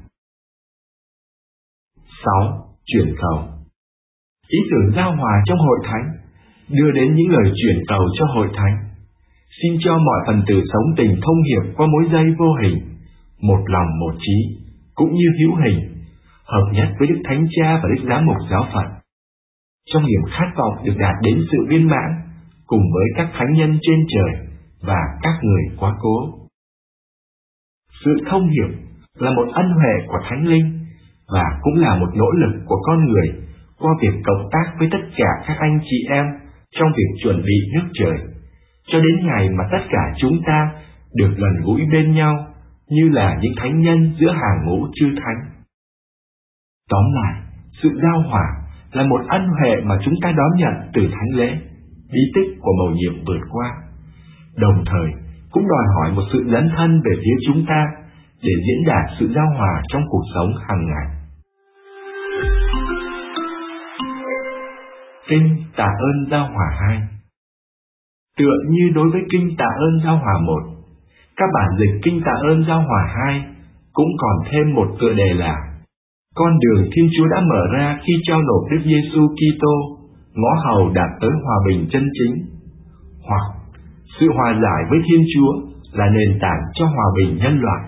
sáu. Chuyển cầu. Ý tưởng giao hòa trong hội thánh đưa đến những lời chuyển cầu cho hội thánh. Xin cho mọi phần tử sống tình thông hiệp qua mối dây vô hình, một lòng một trí, cũng như hữu hình, hợp nhất với Đức Thánh Cha và Đức Giám mục giáo phận, trong niềm khát vọng được đạt đến sự viên mãn, cùng với các thánh nhân trên trời và các người quá cố. Sự thông hiệp là một ân huệ của Thánh Linh, và cũng là một nỗ lực của con người qua việc cộng tác với tất cả các anh chị em trong việc chuẩn bị nước trời, cho đến ngày mà tất cả chúng ta được gần gũi bên nhau như là những thánh nhân giữa hàng ngũ chư thánh. Tóm lại, sự giao hòa là một ân huệ mà chúng ta đón nhận từ thánh lễ, bí tích của mầu nhiệm vượt qua, đồng thời cũng đòi hỏi một sự dấn thân về phía chúng ta để diễn đạt sự giao hòa trong cuộc sống hàng ngày. Kinh Tạ ơn Giao hòa hai. Tựa như đối với Kinh Tạ ơn Giao hòa một, các bản dịch Kinh Tạ ơn Giao hòa hai cũng còn thêm một tựa đề là Con đường Thiên Chúa đã mở ra khi trao nộp Đức Giêsu Kitô, ngõ hầu đạt tới hòa bình chân chính, hoặc sự hòa giải với Thiên Chúa là nền tảng cho hòa bình nhân loại.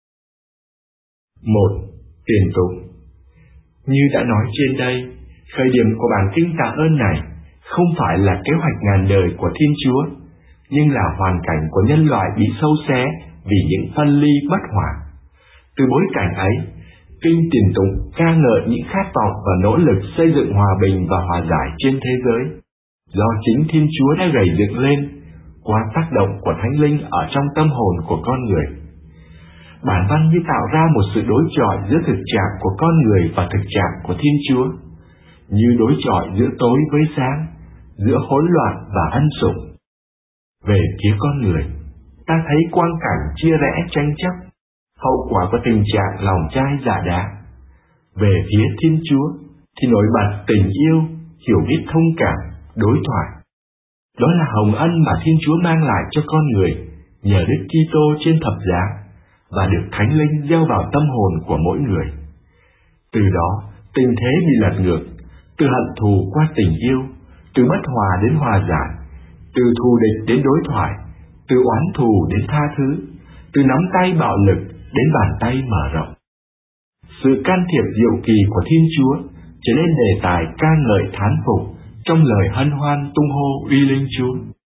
một. Tiền tụng. Như đã nói trên đây, khởi điểm của bản Kinh Tạ ơn này không phải là kế hoạch ngàn đời của Thiên Chúa, nhưng là hoàn cảnh của nhân loại bị xâu xé vì những phân ly bất hòa. Từ bối cảnh ấy, Kinh tiền tụng ca ngợi những khát vọng và nỗ lực xây dựng hòa bình và hòa giải trên thế giới, do chính Thiên Chúa đã gầy dựng lên qua tác động của Thánh Linh ở trong tâm hồn của con người. Bản văn như tạo ra một sự đối chọi giữa thực trạng của con người và thực trạng của Thiên Chúa, như đối chọi giữa tối với sáng, giữa hỗn loạn và ân sủng. Về phía con người, ta thấy quang cảnh chia rẽ tranh chấp, hậu quả của tình trạng lòng chai dạ đá. Về phía Thiên Chúa thì nổi bật tình yêu, hiểu biết thông cảm, đối thoại. Đó là hồng ân mà Thiên Chúa mang lại cho con người nhờ Đức Kitô trên thập giá và được Thánh Linh gieo vào tâm hồn của mỗi người. Từ đó, tình thế bị lật ngược, từ hận thù qua tình yêu, từ bất hòa đến hòa giải, từ thù địch đến đối thoại, từ oán thù đến tha thứ, từ nắm tay bạo lực đến bàn tay mở rộng. Sự can thiệp diệu kỳ của Thiên Chúa trở nên đề tài ca ngợi thán phục trong lời hân hoan tung hô uy linh Chúa.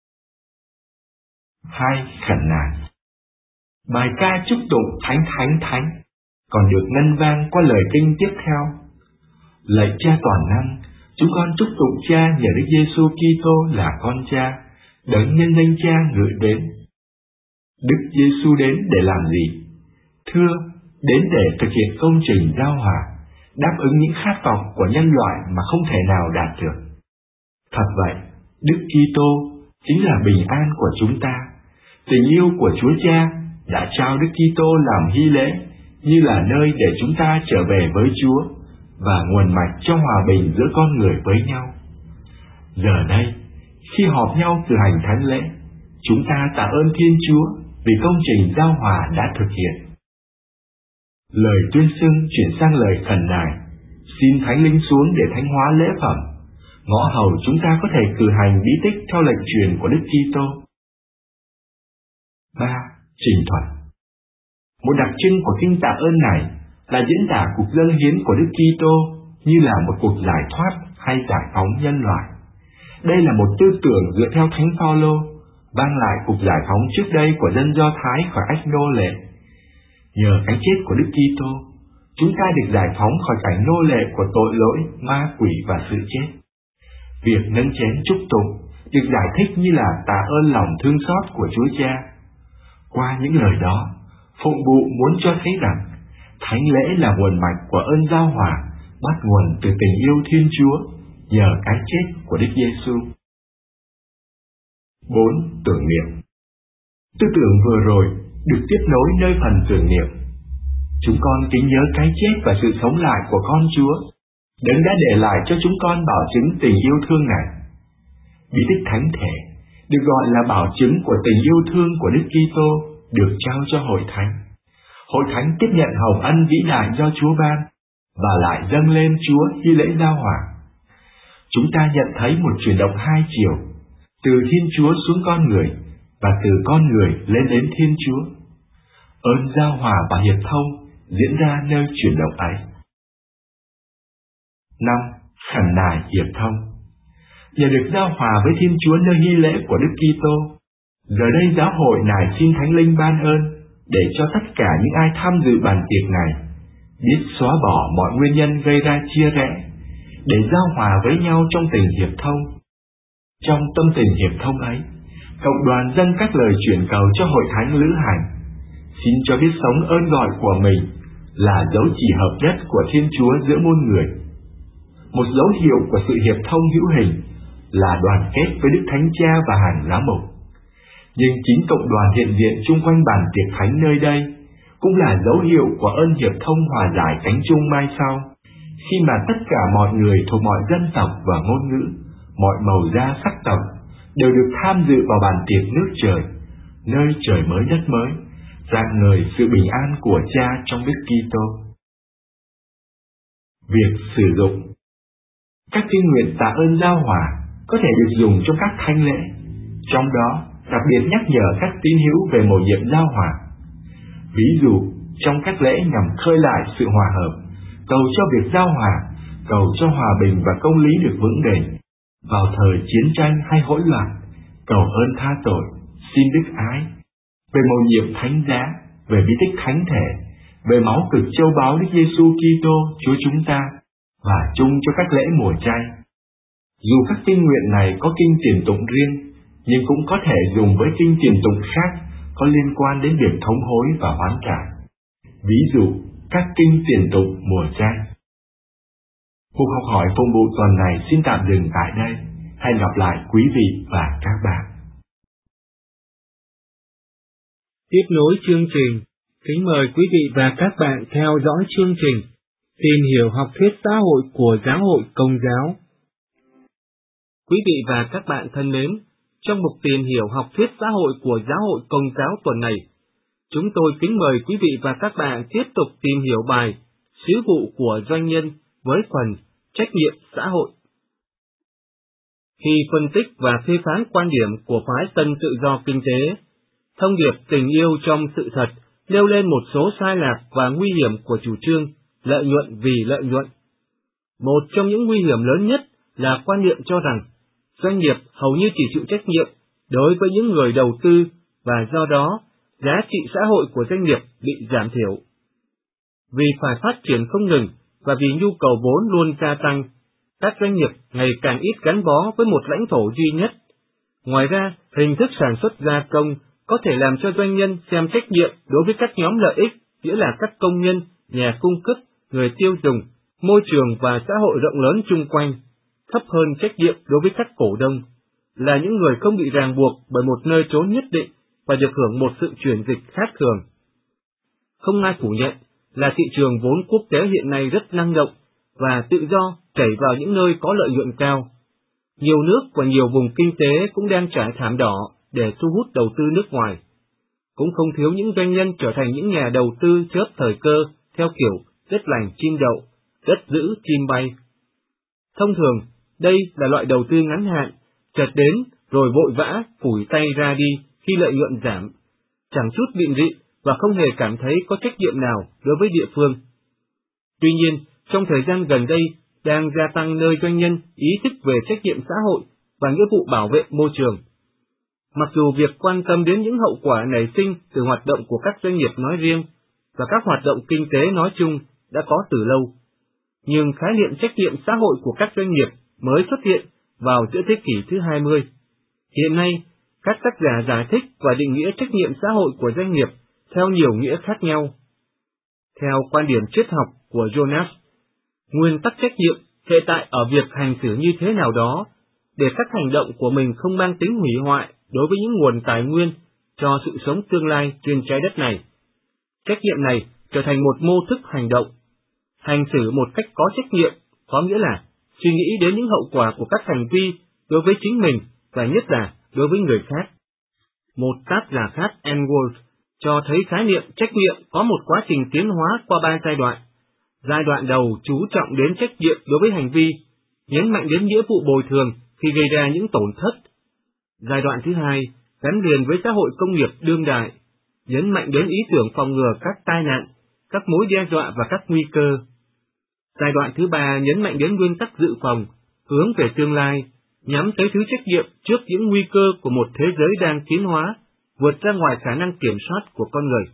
Hai, khẩn nài. Bài ca chúc tụng Thánh Thánh Thánh còn được ngân vang qua lời kinh tiếp theo. Lạy Cha toàn năng, chúng con chúc tụng Cha nhờ Đức Giêsu Kitô là con Cha, đấng nhân danh Cha gửi đến. Đức Giêsu đến để làm gì? Thưa, đến để thực hiện công trình giao hòa, đáp ứng những khát vọng của nhân loại mà không thể nào đạt được. Thật vậy, Đức Kitô chính là bình an của chúng ta. Tình yêu của Chúa Cha đã trao Đức Kitô làm hy lễ như là nơi để chúng ta trở về với Chúa và nguồn mạch cho hòa bình giữa con người với nhau. Giờ đây, khi họp nhau cử hành thánh lễ, chúng ta tạ ơn Thiên Chúa vì công trình giao hòa đã thực hiện. Lời tuyên xưng chuyển sang lời khẩn nài, xin Thánh Linh xuống để thánh hóa lễ phẩm, ngõ hầu chúng ta có thể cử hành bí tích theo lệnh truyền của Đức Kitô. Ba. Trình thuật. Một đặc trưng của kinh tạ ơn này là diễn tả cuộc dâng hiến của Đức Kitô như là một cuộc giải thoát hay giải phóng nhân loại. Đây là một tư tưởng dựa theo Thánh Phaolô, vang lại cuộc giải phóng trước đây của dân Do Thái khỏi ách nô lệ. Nhờ cái chết của Đức Kitô, chúng ta được giải phóng khỏi cảnh nô lệ của tội lỗi, ma quỷ và sự chết. Việc nâng chén chúc tụng được giải thích như là tạ ơn lòng thương xót của Chúa Cha. Qua những lời đó, phụng vụ muốn cho thấy rằng thánh lễ là nguồn mạch của ơn giao hòa, bắt nguồn từ tình yêu Thiên Chúa nhờ cái chết của Đức Giêsu. Bốn. Tưởng niệm. Tư tưởng vừa rồi được tiếp nối nơi phần tưởng niệm. Chúng con kính nhớ cái chết và sự sống lại của con Chúa, đấng đã để lại cho chúng con bảo chứng tình yêu thương này. Bí tích thánh thể được gọi là bảo chứng của tình yêu thương của Đức Kitô được trao cho hội thánh. Hội thánh tiếp nhận hồng ân vĩ đại do Chúa ban và lại dâng lên Chúa khi lễ giao hòa. Chúng ta nhận thấy một chuyển động hai chiều, từ Thiên Chúa xuống con người và từ con người lên đến Thiên Chúa. Ơn giao hòa và hiệp thông diễn ra nơi chuyển động ấy. Năm. Khẩn nài hiệp thông. Nhờ được giao hòa với Thiên Chúa nơi hy lễ của Đức Kitô, giờ đây giáo hội nài xin Thánh Linh ban ơn để cho tất cả những ai tham dự bàn tiệc này biết xóa bỏ mọi nguyên nhân gây ra chia rẽ, để giao hòa với nhau trong tình hiệp thông. Trong tâm tình hiệp thông ấy, cộng đoàn dâng các lời chuyển cầu cho hội thánh lữ hành, xin cho biết sống ơn gọi của mình là dấu chỉ hợp nhất của Thiên Chúa giữa muôn người. Một dấu hiệu của sự hiệp thông hữu hình là đoàn kết với Đức Thánh Cha và hàng giám mục. Nhưng chính cộng đoàn hiện diện chung quanh bàn tiệc thánh nơi đây cũng là dấu hiệu của ơn hiệp thông hòa giải cánh chung mai sau, khi mà tất cả mọi người thuộc mọi dân tộc và ngôn ngữ, mọi màu da sắc tộc đều được tham dự vào bàn tiệc nước trời, nơi trời mới đất mới, rạng ngời sự bình an của Cha trong Đức Kitô. Việc sử dụng các kinh nguyện tạ ơn giao hòa có thể được dùng trong các thánh lễ, trong đó đặc biệt nhắc nhở các tín hữu về mầu nhiệm giao hòa. Ví dụ, trong các lễ nhằm khơi lại sự hòa hợp, cầu cho việc giao hòa, cầu cho hòa bình và công lý được vững bền vào thời chiến tranh hay hỗn loạn, cầu ơn tha tội, xin đức ái, về mầu nhiệm thánh giá, về bí tích thánh thể, về máu cực châu báu Đức Giêsu Kitô Chúa chúng ta và chung cho các lễ mùa chay. Dù các kinh nguyện này có kinh tiền tụng riêng, nhưng cũng có thể dùng với kinh tiền tụng khác có liên quan đến việc thống hối và hoán cải. Ví dụ, các kinh tiền tụng mùa chay. Cuộc học hỏi phụng vụ tuần này xin tạm dừng tại đây. Hẹn gặp lại quý vị và các bạn.
Tiếp nối chương trình, kính mời quý vị và các bạn theo dõi chương trình Tìm hiểu học thuyết xã hội của Giáo hội Công giáo. Quý vị và các bạn thân mến, trong mục Tìm hiểu học thuyết xã hội của Giáo hội Công giáo tuần này, chúng tôi kính mời quý vị và các bạn tiếp tục tìm hiểu bài Sứ vụ của doanh nhân với phần Trách nhiệm xã hội. Khi phân tích và phê phán quan điểm của phái Tân tự do kinh tế, thông điệp tình yêu trong sự thật nêu lên một số sai lạc và nguy hiểm của chủ trương lợi nhuận vì lợi nhuận. Một trong những nguy hiểm lớn nhất là quan niệm cho rằng doanh nghiệp hầu như chỉ chịu trách nhiệm đối với những người đầu tư và do đó giá trị xã hội của doanh nghiệp bị giảm thiểu. Vì phải phát triển không ngừng và vì nhu cầu vốn luôn gia tăng, các doanh nghiệp ngày càng ít gắn bó với một lãnh thổ duy nhất. Ngoài ra, hình thức sản xuất gia công có thể làm cho doanh nhân xem trách nhiệm đối với các nhóm lợi ích, nghĩa là các công nhân, nhà cung cấp, người tiêu dùng, môi trường và xã hội rộng lớn chung quanh, thấp hơn trách nhiệm đối với các cổ đông, là những người không bị ràng buộc bởi một nơi trốn nhất định và được hưởng một sự chuyển dịch khác thường. Không ai phủ nhận là thị trường vốn quốc tế hiện nay rất năng động và tự do chảy vào những nơi có lợi nhuận cao. Nhiều nước và nhiều vùng kinh tế cũng đang trải thảm đỏ để thu hút đầu tư nước ngoài. Cũng không thiếu những doanh nhân trở thành những nhà đầu tư chớp thời cơ theo kiểu đất lành chim đậu, đất giữ chim bay. Thông thường, đây là loại đầu tư ngắn hạn, chợt đến rồi vội vã phủi tay ra đi khi lợi nhuận giảm, chẳng chút định vị và không hề cảm thấy có trách nhiệm nào đối với địa phương. Tuy nhiên, trong thời gian gần đây đang gia tăng nơi doanh nhân ý thức về trách nhiệm xã hội và nghĩa vụ bảo vệ môi trường. Mặc dù việc quan tâm đến những hậu quả nảy sinh từ hoạt động của các doanh nghiệp nói riêng và các hoạt động kinh tế nói chung đã có từ lâu, nhưng khái niệm trách nhiệm xã hội của các doanh nghiệp mới xuất hiện vào giữa thế kỷ thứ hai mươi. Hiện nay, các tác giả giải thích và định nghĩa trách nhiệm xã hội của doanh nghiệp theo nhiều nghĩa khác nhau. Theo quan điểm triết học của Jonas, nguyên tắc trách nhiệm hệ tại ở việc hành xử như thế nào đó để các hành động của mình không mang tính hủy hoại đối với những nguồn tài nguyên cho sự sống tương lai trên trái đất này. Trách nhiệm này trở thành một mô thức hành động. Hành xử một cách có trách nhiệm có nghĩa là suy nghĩ đến những hậu quả của các hành vi đối với chính mình và nhất là đối với người khác. Một tác giả khác, Engels, cho thấy khái niệm trách nhiệm có một quá trình tiến hóa qua ba giai đoạn. Giai đoạn đầu chú trọng đến trách nhiệm đối với hành vi, nhấn mạnh đến nghĩa vụ bồi thường khi gây ra những tổn thất. Giai đoạn thứ hai gắn liền với xã hội công nghiệp đương đại, nhấn mạnh đến ý tưởng phòng ngừa các tai nạn, các mối đe dọa và các nguy cơ. Giai đoạn thứ ba nhấn mạnh đến nguyên tắc dự phòng, hướng về tương lai, nhắm tới thứ trách nhiệm trước những nguy cơ của một thế giới đang tiến hóa, vượt ra ngoài khả năng kiểm soát của con người.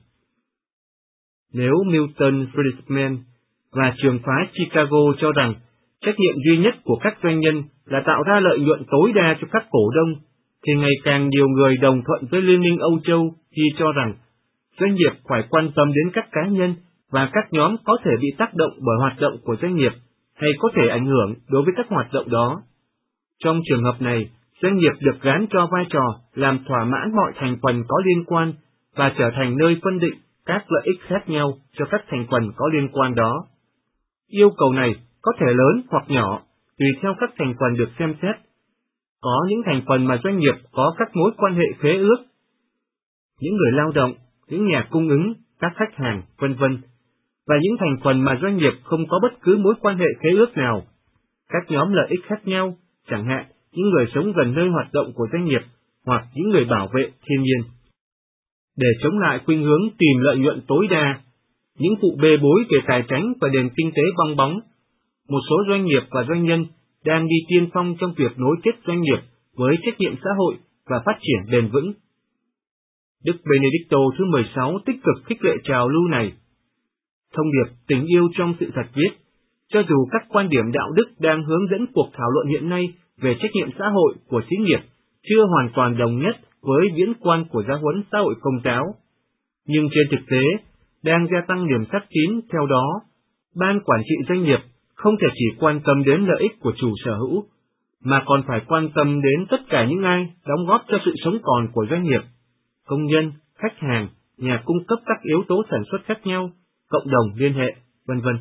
Nếu Milton Friedman và trường phái Chicago cho rằng trách nhiệm duy nhất của các doanh nhân là tạo ra lợi nhuận tối đa cho các cổ đông, thì ngày càng nhiều người đồng thuận với Liên minh Âu Châu khi cho rằng doanh nghiệp phải quan tâm đến các cá nhân và các nhóm có thể bị tác động bởi hoạt động của doanh nghiệp hay có thể ảnh hưởng đối với các hoạt động đó. Trong trường hợp này, doanh nghiệp được gán cho vai trò làm thỏa mãn mọi thành phần có liên quan và trở thành nơi phân định các lợi ích khác nhau cho các thành phần có liên quan đó. Yêu cầu này có thể lớn hoặc nhỏ, tùy theo các thành phần được xem xét. Có những thành phần mà doanh nghiệp có các mối quan hệ khế ước, những người lao động, những nhà cung ứng, các khách hàng, vân vân, và những thành phần mà doanh nghiệp không có bất cứ mối quan hệ khế ước nào. Các nhóm lợi ích khác nhau, chẳng hạn những người sống gần nơi hoạt động của doanh nghiệp hoặc những người bảo vệ thiên nhiên. Để chống lại khuynh hướng tìm lợi nhuận tối đa, những vụ bê bối về tài chính và nền kinh tế bong bóng, một số doanh nghiệp và doanh nhân đang đi tiên phong trong việc nối kết doanh nghiệp với trách nhiệm xã hội và phát triển bền vững. Đức Benedicto thứ mười sáu tích cực khích lệ trào lưu này. Thông điệp tình yêu trong sự thật viết, cho dù các quan điểm đạo đức đang hướng dẫn cuộc thảo luận hiện nay về trách nhiệm xã hội của xí nghiệp chưa hoàn toàn đồng nhất với viễn quan của giáo huấn xã hội công giáo, nhưng trên thực tế đang gia tăng niềm xác tín. Theo đó, ban quản trị doanh nghiệp không thể chỉ quan tâm đến lợi ích của chủ sở hữu, mà còn phải quan tâm đến tất cả những ai đóng góp cho sự sống còn của doanh nghiệp: công nhân, khách hàng, nhà cung cấp các yếu tố sản xuất khác nhau, cộng đồng liên hệ, vân vân.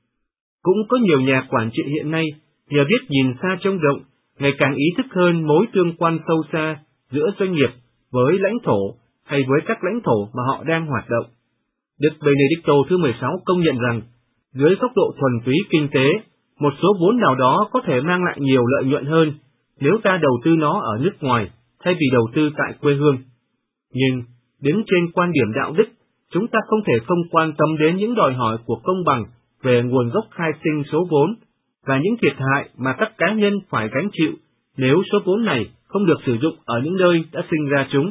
Cũng có nhiều nhà quản trị hiện nay nhờ biết nhìn xa trông rộng, ngày càng ý thức hơn mối tương quan sâu xa giữa doanh nghiệp với lãnh thổ hay với các lãnh thổ mà họ đang hoạt động. Đức Benedicto thứ mười sáu công nhận rằng, dưới góc độ thuần túy kinh tế, một số vốn nào đó có thể mang lại nhiều lợi nhuận hơn nếu ta đầu tư nó ở nước ngoài thay vì đầu tư tại quê hương. Nhưng, đứng trên quan điểm đạo đức, chúng ta không thể không quan tâm đến những đòi hỏi của công bằng về nguồn gốc khai sinh số vốn và những thiệt hại mà các cá nhân phải gánh chịu nếu số vốn này không được sử dụng ở những nơi đã sinh ra chúng.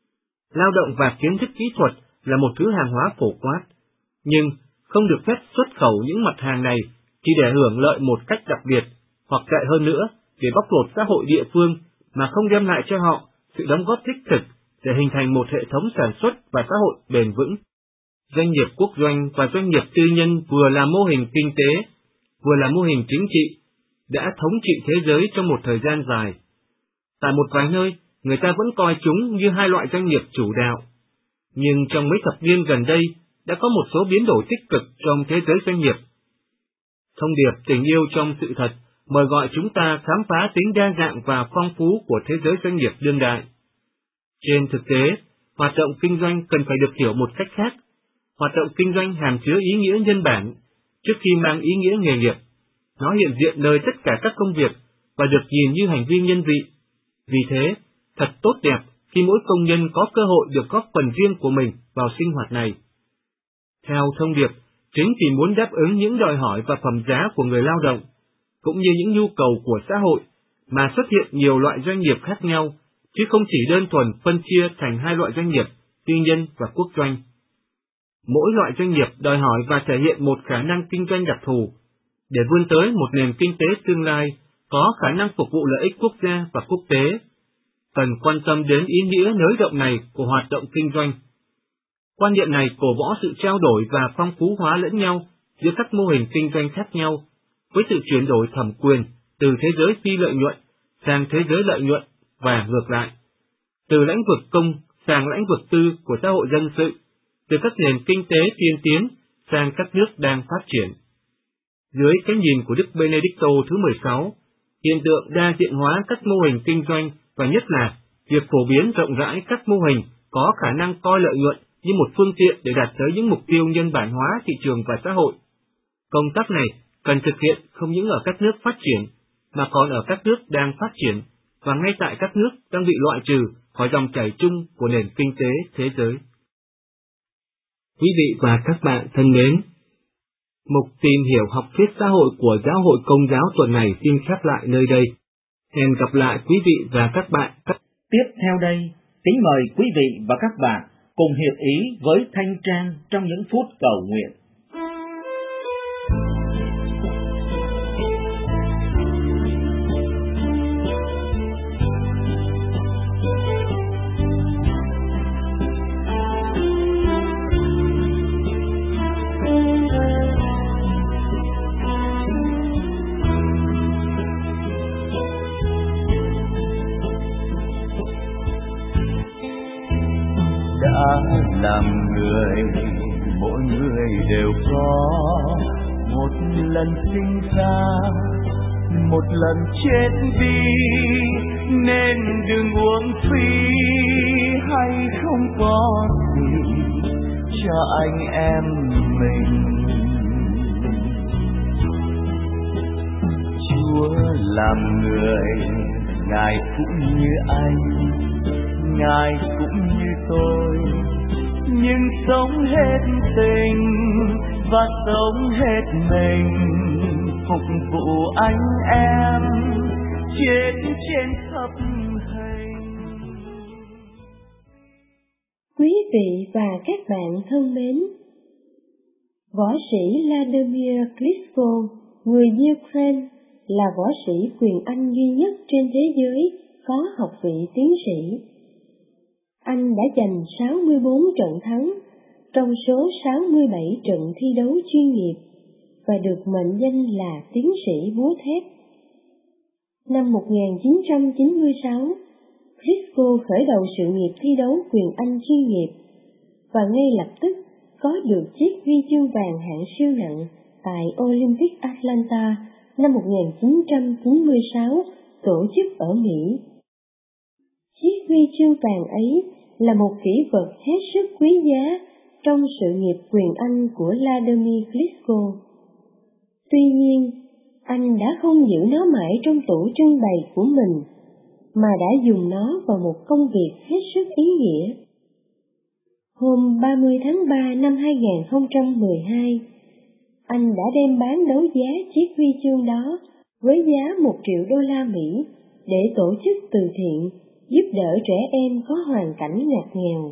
Lao động và kiến thức kỹ thuật là một thứ hàng hóa phổ quát, nhưng không được phép xuất khẩu những mặt hàng này chỉ để hưởng lợi một cách đặc biệt, hoặc tệ hơn nữa, để bóc lột xã hội địa phương mà không đem lại cho họ sự đóng góp đích thực để hình thành một hệ thống sản xuất và xã hội bền vững. Doanh nghiệp quốc doanh và doanh nghiệp tư nhân vừa là mô hình kinh tế, vừa là mô hình chính trị, đã thống trị thế giới trong một thời gian dài. Tại một vài nơi, người ta vẫn coi chúng như hai loại doanh nghiệp chủ đạo. Nhưng trong mấy thập niên gần đây, đã có một số biến đổi tích cực trong thế giới doanh nghiệp. Thông điệp tình yêu trong sự thật mời gọi chúng ta khám phá tính đa dạng và phong phú của thế giới doanh nghiệp đương đại. Trên thực tế, hoạt động kinh doanh cần phải được hiểu một cách khác. Hoạt động kinh doanh hàm chứa ý nghĩa nhân bản, trước khi mang ý nghĩa nghề nghiệp. Nó hiện diện nơi tất cả các công việc và được nhìn như hành vi nhân vị. Vì thế, thật tốt đẹp khi mỗi công nhân có cơ hội được góp phần riêng của mình vào sinh hoạt này. Theo thông điệp, chính vì muốn đáp ứng những đòi hỏi và phẩm giá của người lao động, cũng như những nhu cầu của xã hội, mà xuất hiện nhiều loại doanh nghiệp khác nhau, chứ không chỉ đơn thuần phân chia thành hai loại doanh nghiệp, tư nhân và quốc doanh. Mỗi loại doanh nghiệp đòi hỏi và thể hiện một khả năng kinh doanh đặc thù, để vươn tới một nền kinh tế tương lai có khả năng phục vụ lợi ích quốc gia và quốc tế. Cần quan tâm đến ý nghĩa nới rộng này của hoạt động kinh doanh. Quan niệm này cổ võ sự trao đổi và phong phú hóa lẫn nhau giữa các mô hình kinh doanh khác nhau, với sự chuyển đổi thẩm quyền từ thế giới phi lợi nhuận sang thế giới lợi nhuận và ngược lại, từ lĩnh vực công sang lĩnh vực tư của xã hội dân sự, từ các nền kinh tế tiên tiến sang các nước đang phát triển. Dưới cái nhìn của Đức Benedicto thứ mười sáu, hiện tượng đa diện hóa các mô hình kinh doanh và nhất là việc phổ biến rộng rãi các mô hình có khả năng coi lợi nhuận như một phương tiện để đạt tới những mục tiêu nhân bản hóa thị trường và xã hội. Công tác này cần thực hiện không những ở các nước phát triển, mà còn ở các nước đang phát triển, và ngay tại các nước đang bị loại trừ khỏi dòng chảy chung của nền kinh tế thế giới. Quý vị và các bạn thân mến, mục tìm hiểu học thuyết xã hội của Giáo hội Công giáo tuần này xin khép lại nơi đây. Hẹn gặp lại quý vị và các bạn.
Tiếp theo đây, kính mời quý vị và các bạn cùng hiệp ý với Thanh Trang trong những phút cầu nguyện.
Đã làm người, mỗi người đều có một lần sinh ra, một lần chết đi, nên đừng uổng phí hay không có gì cho anh em mình. Chúa làm người, Ngài cũng như anh, Ngài cũng như tôi, nhưng sống hết tình và sống hết mình, phục vụ anh em trên trên khắp hành.
Quý vị và các bạn thân mến, Võ sĩ Vladimir Klitschko, người Ukraine, là võ sĩ quyền Anh duy nhất trên thế giới có học vị tiến sĩ. Anh đã giành sáu mươi bốn trận thắng trong số sáu mươi bảy trận thi đấu chuyên nghiệp và được mệnh danh là tiến sĩ búa thép. Năm một nghìn chín trăm chín mươi sáu, Klitschko khởi đầu sự nghiệp thi đấu quyền Anh chuyên nghiệp và ngay lập tức có được chiếc huy chương vàng hạng siêu nặng tại Olympic Atlanta năm một nghìn chín trăm chín mươi sáu tổ chức ở Mỹ. Chiếc huy chương vàng ấy là một kỷ vật hết sức quý giá trong sự nghiệp quyền Anh của Vladimir Klitschko. Tuy nhiên, anh đã không giữ nó mãi trong tủ trưng bày của mình, mà đã dùng nó vào một công việc hết sức ý nghĩa. Hôm ba mươi tháng ba năm hai nghìn không trăm mười hai, anh đã đem bán đấu giá chiếc huy chương đó với giá một triệu đô la Mỹ để tổ chức từ thiện giúp đỡ trẻ em có hoàn cảnh ngặt nghèo.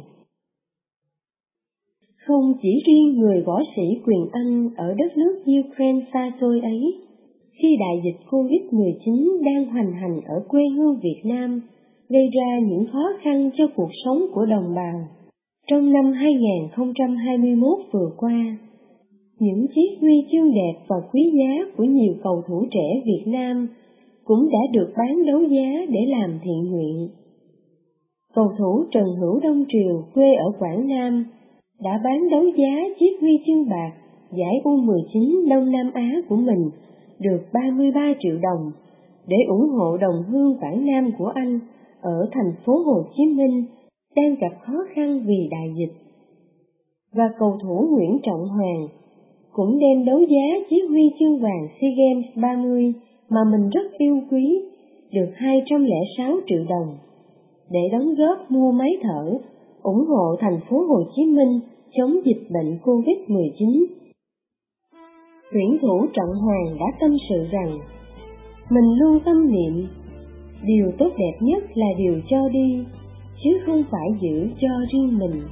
Không chỉ riêng người võ sĩ quyền Anh ở đất nước Ukraine xa xôi ấy, khi đại dịch covid mười chín đang hoành hành ở quê hương Việt Nam, gây ra những khó khăn cho cuộc sống của đồng bào, trong năm hai nghìn không trăm hai mươi mốt vừa qua, những chiếc huy chương đẹp và quý giá của nhiều cầu thủ trẻ Việt Nam cũng đã được bán đấu giá để làm thiện nguyện. Cầu thủ Trần Hữu Đông Triều quê ở Quảng Nam đã bán đấu giá chiếc huy chương bạc giải U mười chín Đông Nam Á của mình được ba mươi ba triệu đồng để ủng hộ đồng hương Quảng Nam của anh ở thành phố Hồ Chí Minh đang gặp khó khăn vì đại dịch. Và cầu thủ Nguyễn Trọng Hoàng cũng đem đấu giá chiếc huy chương vàng SEA Games ba mươi mà mình rất yêu quý được hai trăm lẻ sáu triệu đồng để đóng góp mua máy thở, ủng hộ thành phố Hồ Chí Minh chống dịch bệnh covid mười chín. Tuyển thủ Trọng Hoàng đã tâm sự rằng, mình luôn tâm niệm, điều tốt đẹp nhất là điều cho đi, chứ không phải giữ cho riêng mình.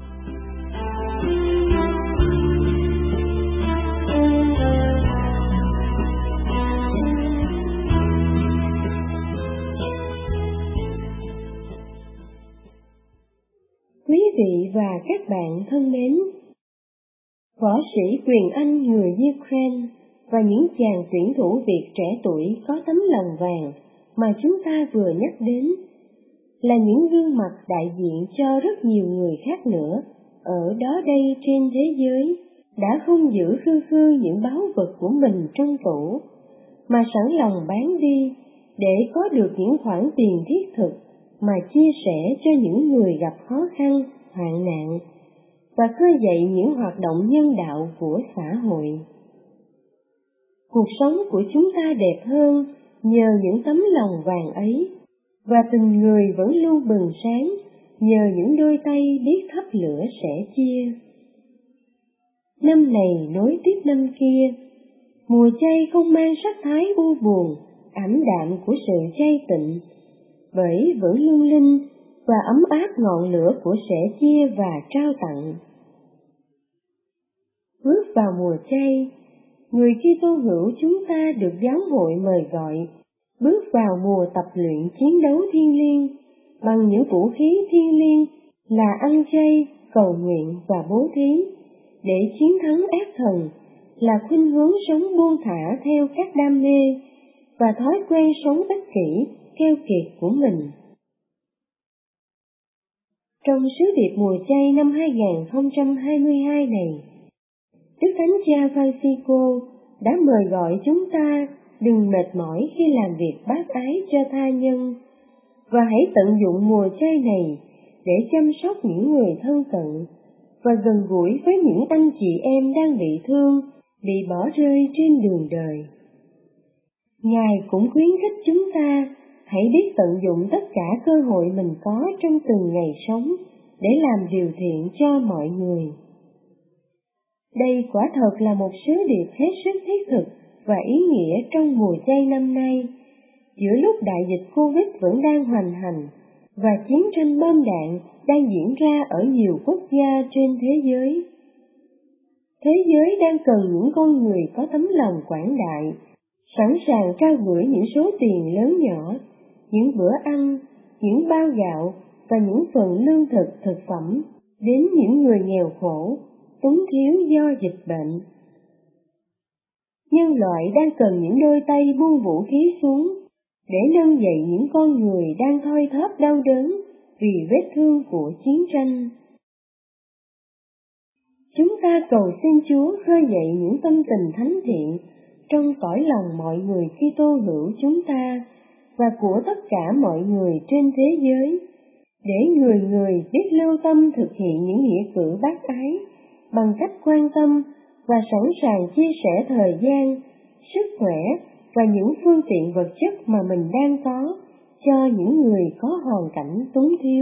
Quý vị và các bạn thân mến, võ sĩ quyền Anh người Ukraine và những chàng tuyển thủ Việt trẻ tuổi có tấm lòng vàng mà chúng ta vừa nhắc đến là những gương mặt đại diện cho rất nhiều người khác nữa ở đó đây trên thế giới đã không giữ khư khư những báu vật của mình trong tủ, mà sẵn lòng bán đi để có được những khoản tiền thiết thực mà chia sẻ cho những người gặp khó khăn, hoạn nạn và khơi dậy những hoạt động nhân đạo của xã hội. Cuộc sống của chúng ta đẹp hơn nhờ những tấm lòng vàng ấy, và tình người vẫn luôn bừng sáng nhờ những đôi tay biết thắp lửa sẻ chia. Năm này nối tiếp năm kia, mùa chay không mang sắc thái u buồn, ảm đạm của sự chay tịnh, bởi vẫn lung linh và ấm áp ngọn lửa của sẻ chia và trao tặng. Bước vào mùa chay, người Kitô hữu chúng ta được giáo hội mời gọi bước vào mùa tập luyện chiến đấu thiêng liêng bằng những vũ khí thiêng liêng là ăn chay, cầu nguyện và bố thí, để chiến thắng ác thần, là khuynh hướng sống buông thả theo các đam mê và thói quen sống ích kỷ, keo kiệt của mình. Trong sứ điệp mùa chay năm hai nghìn không trăm hai mươi hai này, Đức Thánh Cha Francisco đã mời gọi chúng ta đừng mệt mỏi khi làm việc bác ái cho tha nhân, và hãy tận dụng mùa chay này để chăm sóc những người thân cận và gần gũi với những anh chị em đang bị thương, bị bỏ rơi trên đường đời. Ngài cũng khuyến khích chúng ta hãy biết tận dụng tất cả cơ hội mình có trong từng ngày sống để làm điều thiện cho mọi người. Đây quả thật là một sứ điệp hết sức thiết thực và ý nghĩa trong mùa chay năm nay, giữa lúc đại dịch Covid vẫn đang hoành hành và chiến tranh bom đạn đang diễn ra ở nhiều quốc gia trên thế giới. Thế giới đang cần những con người có tấm lòng quảng đại, sẵn sàng trao gửi những số tiền lớn nhỏ, những bữa ăn, những bao gạo và những phần lương thực thực phẩm đến những người nghèo khổ, túng thiếu do dịch bệnh. Nhân loại đang cần những đôi tay buông vũ khí xuống để nâng dậy những con người đang thoi thóp đau đớn vì vết thương của chiến tranh. Chúng ta cầu xin Chúa khơi dậy những tâm tình thánh thiện trong cõi lòng mọi người Kitô hữu chúng ta và của tất cả mọi người trên thế giới, để người người biết lưu tâm thực hiện những nghĩa cử bác ái bằng cách quan tâm và sẵn sàng chia sẻ thời gian, sức khỏe và những phương tiện vật chất mà mình đang có cho những người có hoàn cảnh túng thiếu.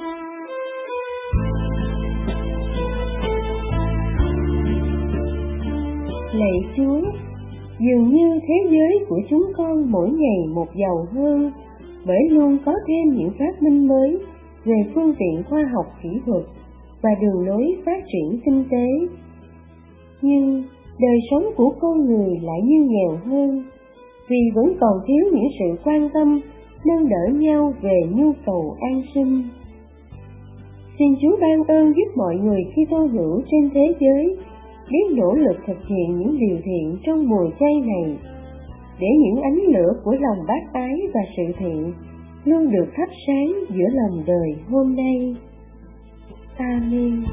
Lạy Chúa, dường như thế giới của chúng con mỗi ngày một giàu hơn, bởi luôn có thêm những phát minh mới về phương tiện khoa học kỹ thuật và đường lối phát triển kinh tế. Nhưng đời sống của con người lại như nghèo hơn, vì vẫn còn thiếu những sự quan tâm, nâng đỡ nhau về nhu cầu an sinh. Xin Chúa ban ơn giúp mọi người Kitô hữu trên thế giới biết nỗ lực thực hiện những điều thiện trong mùa chay này, để những ánh lửa của lòng bác ái và sự thiện luôn được thắp sáng giữa lòng đời hôm nay. Amen.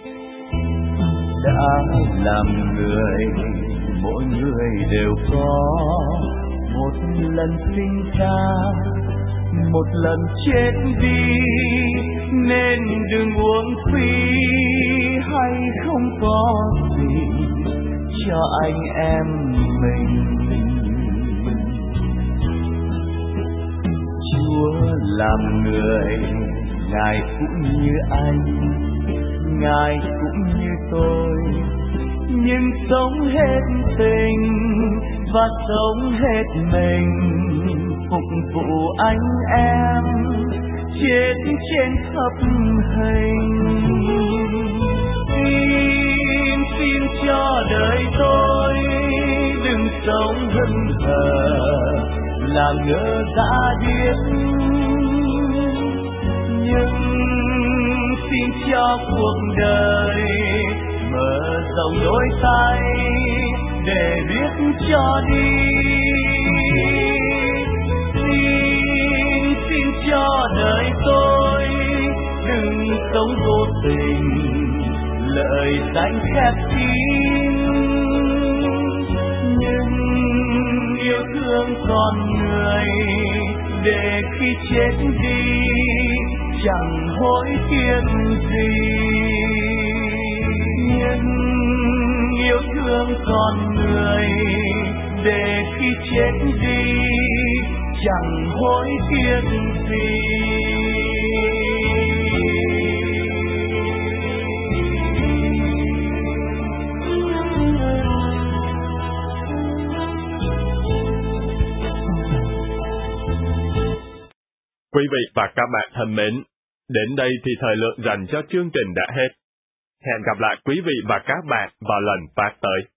Đã làm người, mỗi người đều có một lần sinh ra, một lần chết đi, nên đừng uổng phí hay không có gì cho anh em mình. Chúa làm người, Ngài cũng như anh, Ngài cũng như tôi, nhưng sống hết tình và sống hết mình, phục vụ anh em chết trên khắp hình. Xin, xin cho đời tôi đừng sống hững hờ, làm ngơ dã điếc, nhưng xin cho cuộc đời mở rộng đôi tay để biết cho đi. Xin, xin cho đời tôi đừng sống vô tình, lời danh khép kín, nhưng yêu thương con người để khi chết đi chẳng hối tiếc gì. Nhưng yêu thương con người để khi chết đi chẳng hối tiếc gì.
Quý vị và các bạn thân mến, đến đây thì thời lượng dành cho chương trình đã hết. Hẹn gặp lại quý vị và các bạn vào lần phát tới.